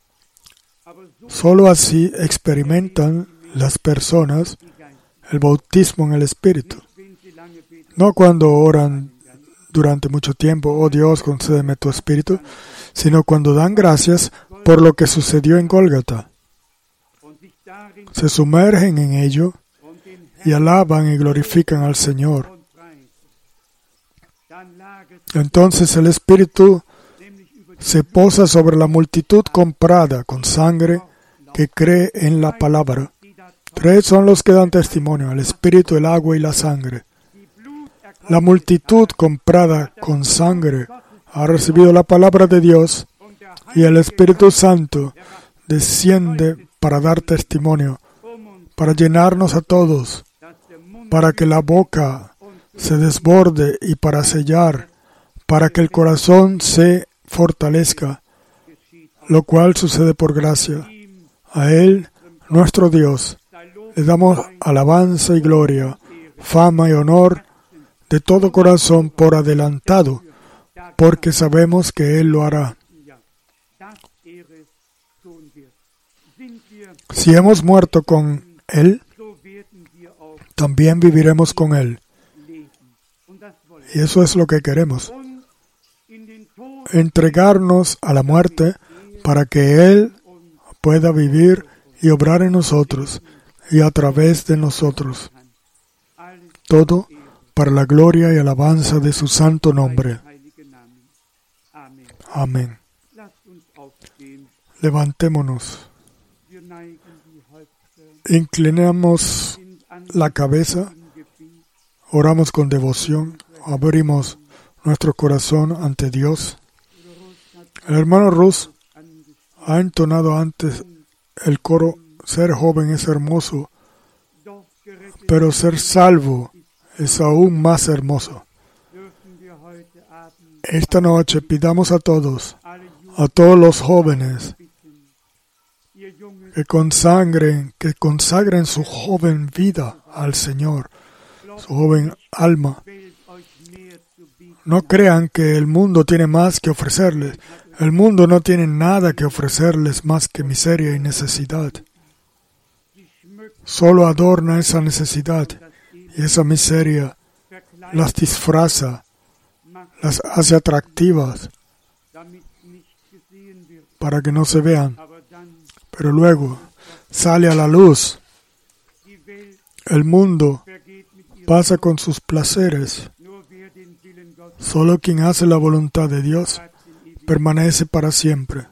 S1: solo así experimentan las personas el bautismo en el Espíritu. No cuando oran durante mucho tiempo, oh Dios, concédeme tu Espíritu, sino cuando dan gracias por lo que sucedió en Gólgota. Se sumergen en ello y alaban y glorifican al Señor. Entonces el Espíritu se posa sobre la multitud comprada con sangre que cree en la palabra. Tres son los que dan testimonio, el Espíritu, el agua y la sangre. La multitud comprada con sangre ha recibido la palabra de Dios y el Espíritu Santo desciende para dar testimonio, para llenarnos a todos, para que la boca se desborde y para sellar, para que el corazón se fortalezca, lo cual sucede por gracia. A Él, nuestro Dios, le damos alabanza y gloria, fama y honor de todo corazón por adelantado, porque sabemos que Él lo hará. Si hemos muerto con Él, también viviremos con Él. Y eso es lo que queremos. Entregarnos a la muerte para que Él pueda vivir y obrar en nosotros y a través de nosotros. Todo para la gloria y alabanza de su santo nombre. Amén. Levantémonos. Inclinamos la cabeza. Oramos con devoción. Abrimos nuestro corazón ante Dios. El hermano Rus ha entonado antes el coro: ser joven es hermoso, pero ser salvo es aún más hermoso. Esta noche pidamos a todos, a todos los jóvenes, que consagren, que consagren su joven vida al Señor, su joven alma. No crean que el mundo tiene más que ofrecerles. El mundo no tiene nada que ofrecerles más que miseria y necesidad. Solo adorna esa necesidad y esa miseria las disfraza, las hace atractivas para que no se vean. Pero luego sale a la luz. El mundo pasa con sus placeres. Solo quien hace la voluntad de Dios permanece para siempre.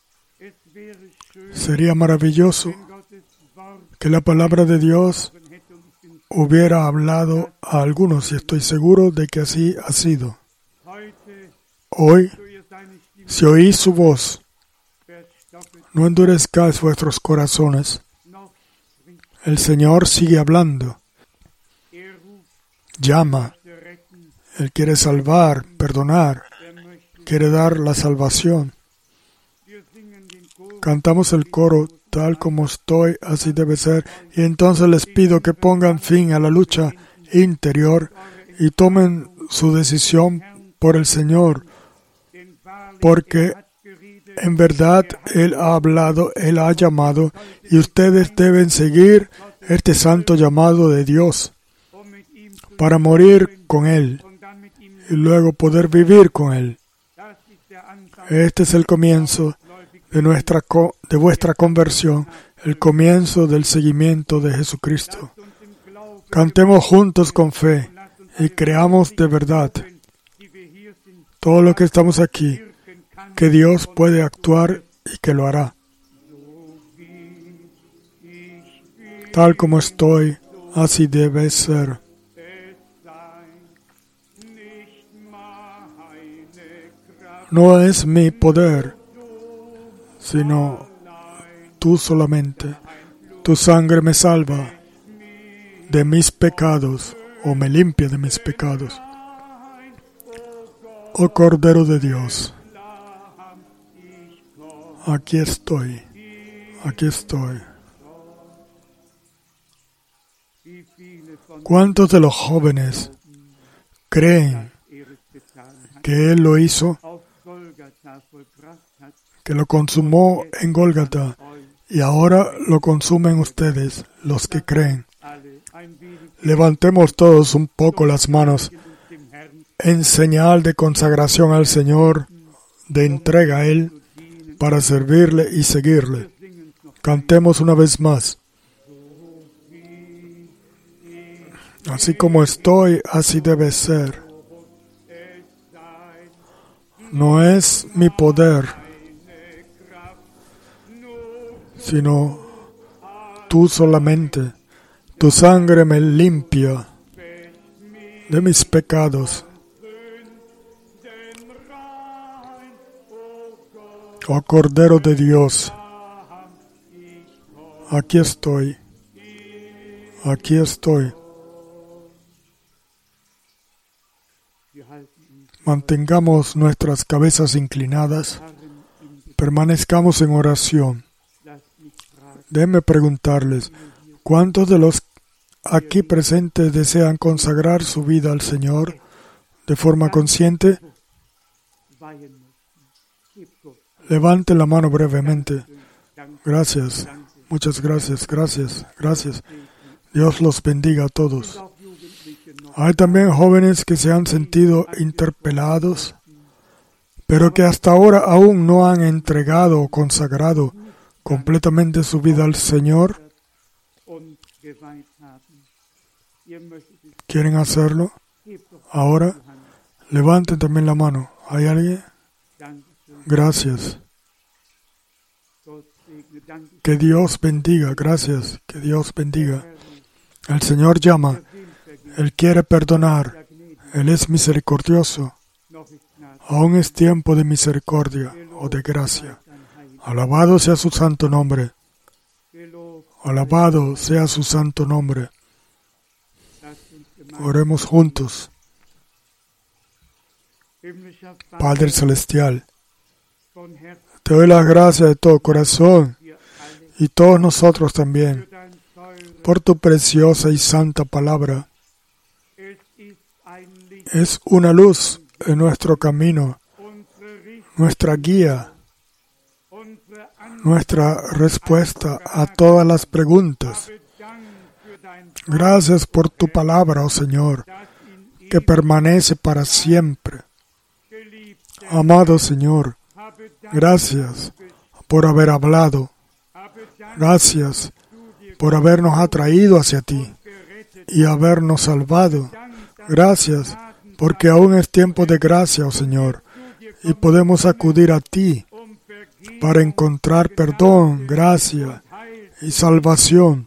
S1: Sería maravilloso que la palabra de Dios hubiera hablado a algunos, y estoy seguro de que así ha sido. Hoy, si oís su voz, no endurezcáis vuestros corazones. El Señor sigue hablando. Llama. Él quiere salvar, perdonar, quiere dar la salvación. Cantamos el coro: tal como estoy, así debe ser. Y entonces les pido que pongan fin a la lucha interior y tomen su decisión por el Señor, porque en verdad Él ha hablado, Él ha llamado, y ustedes deben seguir este santo llamado de Dios para morir con Él y luego poder vivir con Él. Este es el comienzo de, nuestra co- de vuestra conversión, el comienzo del seguimiento de Jesucristo. Cantemos juntos con fe y creamos de verdad, todo lo que estamos aquí, que Dios puede actuar y que lo hará. Tal como estoy, así debe ser. No es mi poder, sino tú solamente. Tu sangre me salva de mis pecados o me limpia de mis pecados. Oh Cordero de Dios, aquí estoy, aquí estoy. ¿Cuántos de los jóvenes creen que Él lo hizo, que lo consumó en Gólgata y ahora lo consumen ustedes, los que creen? Levantemos todos un poco las manos en señal de consagración al Señor, de entrega a Él para servirle y seguirle. Cantemos una vez más. Así como estoy, así debe ser. No es mi poder, sino tú solamente. Tu sangre me limpia de mis pecados. Oh Cordero de Dios, aquí estoy, aquí estoy. Mantengamos nuestras cabezas inclinadas, permanezcamos en oración. Déjenme preguntarles, ¿cuántos de los aquí presentes desean consagrar su vida al Señor de forma consciente? Levanten la mano brevemente. Gracias, muchas gracias, gracias, gracias. Dios los bendiga a todos. Hay también jóvenes que se han sentido interpelados, pero que hasta ahora aún no han entregado o consagrado completamente su vida al Señor. ¿Quieren hacerlo? Ahora, levanten también la mano. ¿Hay alguien? Gracias. Que Dios bendiga. Gracias. Que Dios bendiga. El Señor llama. Él quiere perdonar. Él es misericordioso. Aún es tiempo de misericordia o de gracia. Alabado sea su santo nombre. Alabado sea su santo nombre. Oremos juntos. Padre Celestial, te doy las gracias de todo corazón y todos nosotros también por tu preciosa y santa palabra. Es una luz en nuestro camino, nuestra guía, nuestra respuesta a todas las preguntas. Gracias por tu palabra, oh Señor, que permanece para siempre. Amado Señor, gracias por haber hablado. Gracias por habernos atraído hacia ti y habernos salvado. Gracias porque aún es tiempo de gracia, oh Señor, y podemos acudir a ti para encontrar perdón, gracia y salvación.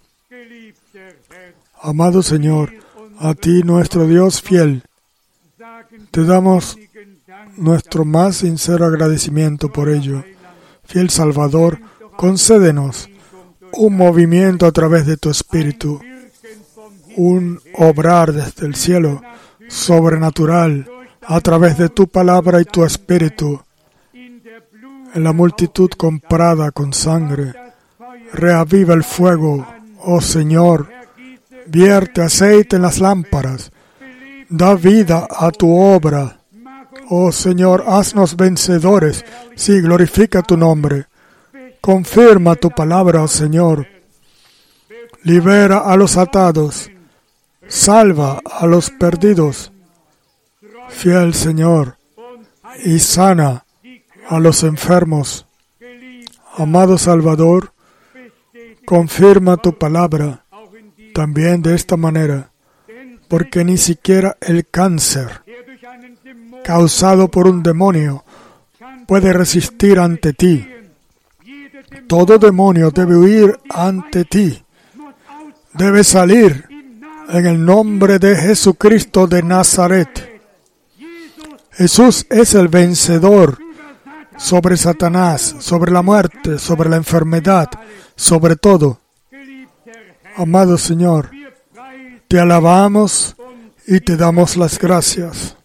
S1: Amado Señor, a ti, nuestro Dios fiel, te damos nuestro más sincero agradecimiento por ello. Fiel Salvador, concédenos un movimiento a través de tu Espíritu, un obrar desde el cielo sobrenatural a través de tu palabra y tu Espíritu. En la multitud comprada con sangre, reaviva el fuego, oh Señor. Vierte aceite en las lámparas. Da vida a tu obra. Oh Señor, haznos vencedores. Sí, glorifica tu nombre. Confirma tu palabra, oh Señor. Libera a los atados. Salva a los perdidos. Fiel Señor. Y sana a los enfermos. Amado Salvador, confirma tu palabra también de esta manera, porque ni siquiera el cáncer causado por un demonio puede resistir ante ti. Todo demonio debe huir ante ti, debe salir en el nombre de Jesucristo de Nazaret. Jesús es el vencedor sobre Satanás, sobre la muerte, sobre la enfermedad, sobre todo. Amado Señor, te alabamos y te damos las gracias.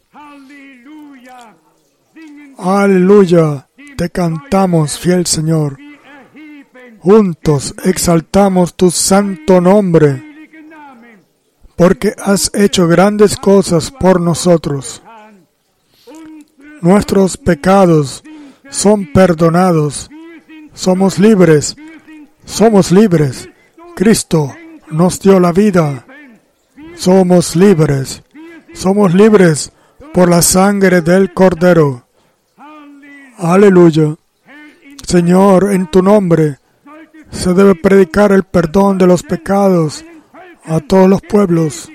S1: Aleluya, te cantamos, fiel Señor. Juntos exaltamos tu santo nombre, porque has hecho grandes cosas por nosotros. Nuestros pecados son perdonados. Somos libres. Somos libres. Cristo nos dio la vida. Somos libres. Somos libres por la sangre del Cordero. Aleluya. Señor, en tu nombre se debe predicar el perdón de los pecados a todos los pueblos.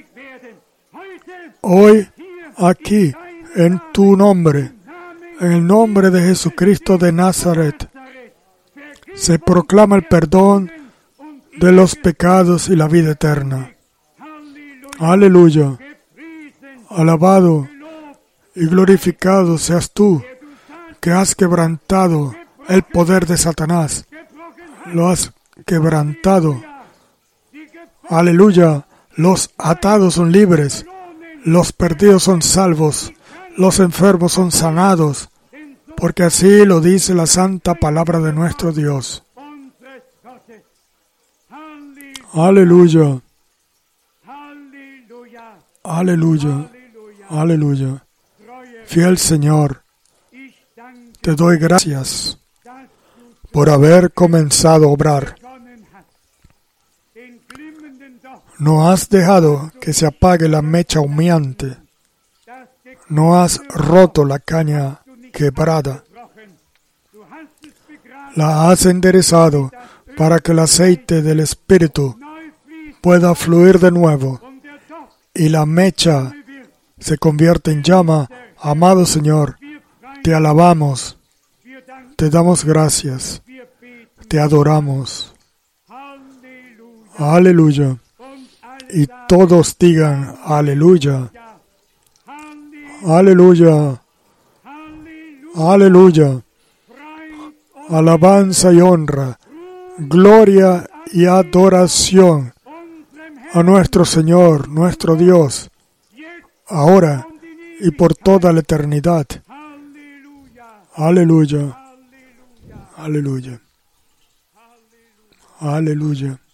S1: Hoy, aquí, en tu nombre, en el nombre de Jesucristo de Nazaret, se proclama el perdón de los pecados y la vida eterna. Aleluya. Alabado y glorificado seas tú, que has quebrantado el poder de Satanás. Lo has quebrantado. Aleluya. Los atados son libres. Los perdidos son salvos. Los enfermos son sanados. Porque así lo dice la santa palabra de nuestro Dios. Aleluya. Aleluya. Aleluya. Fiel Señor, te doy gracias por haber comenzado a obrar. No has dejado que se apague la mecha humeante. No has roto la caña quebrada. La has enderezado para que el aceite del Espíritu pueda fluir de nuevo y la mecha se convierte en llama. Amado Señor, te alabamos, te damos gracias, te adoramos. Aleluya. Y todos digan aleluya. Aleluya. Aleluya. Alabanza y honra, gloria y adoración a nuestro Señor, nuestro Dios, ahora y por toda la eternidad. Aleluya. Aleluya. Aleluya.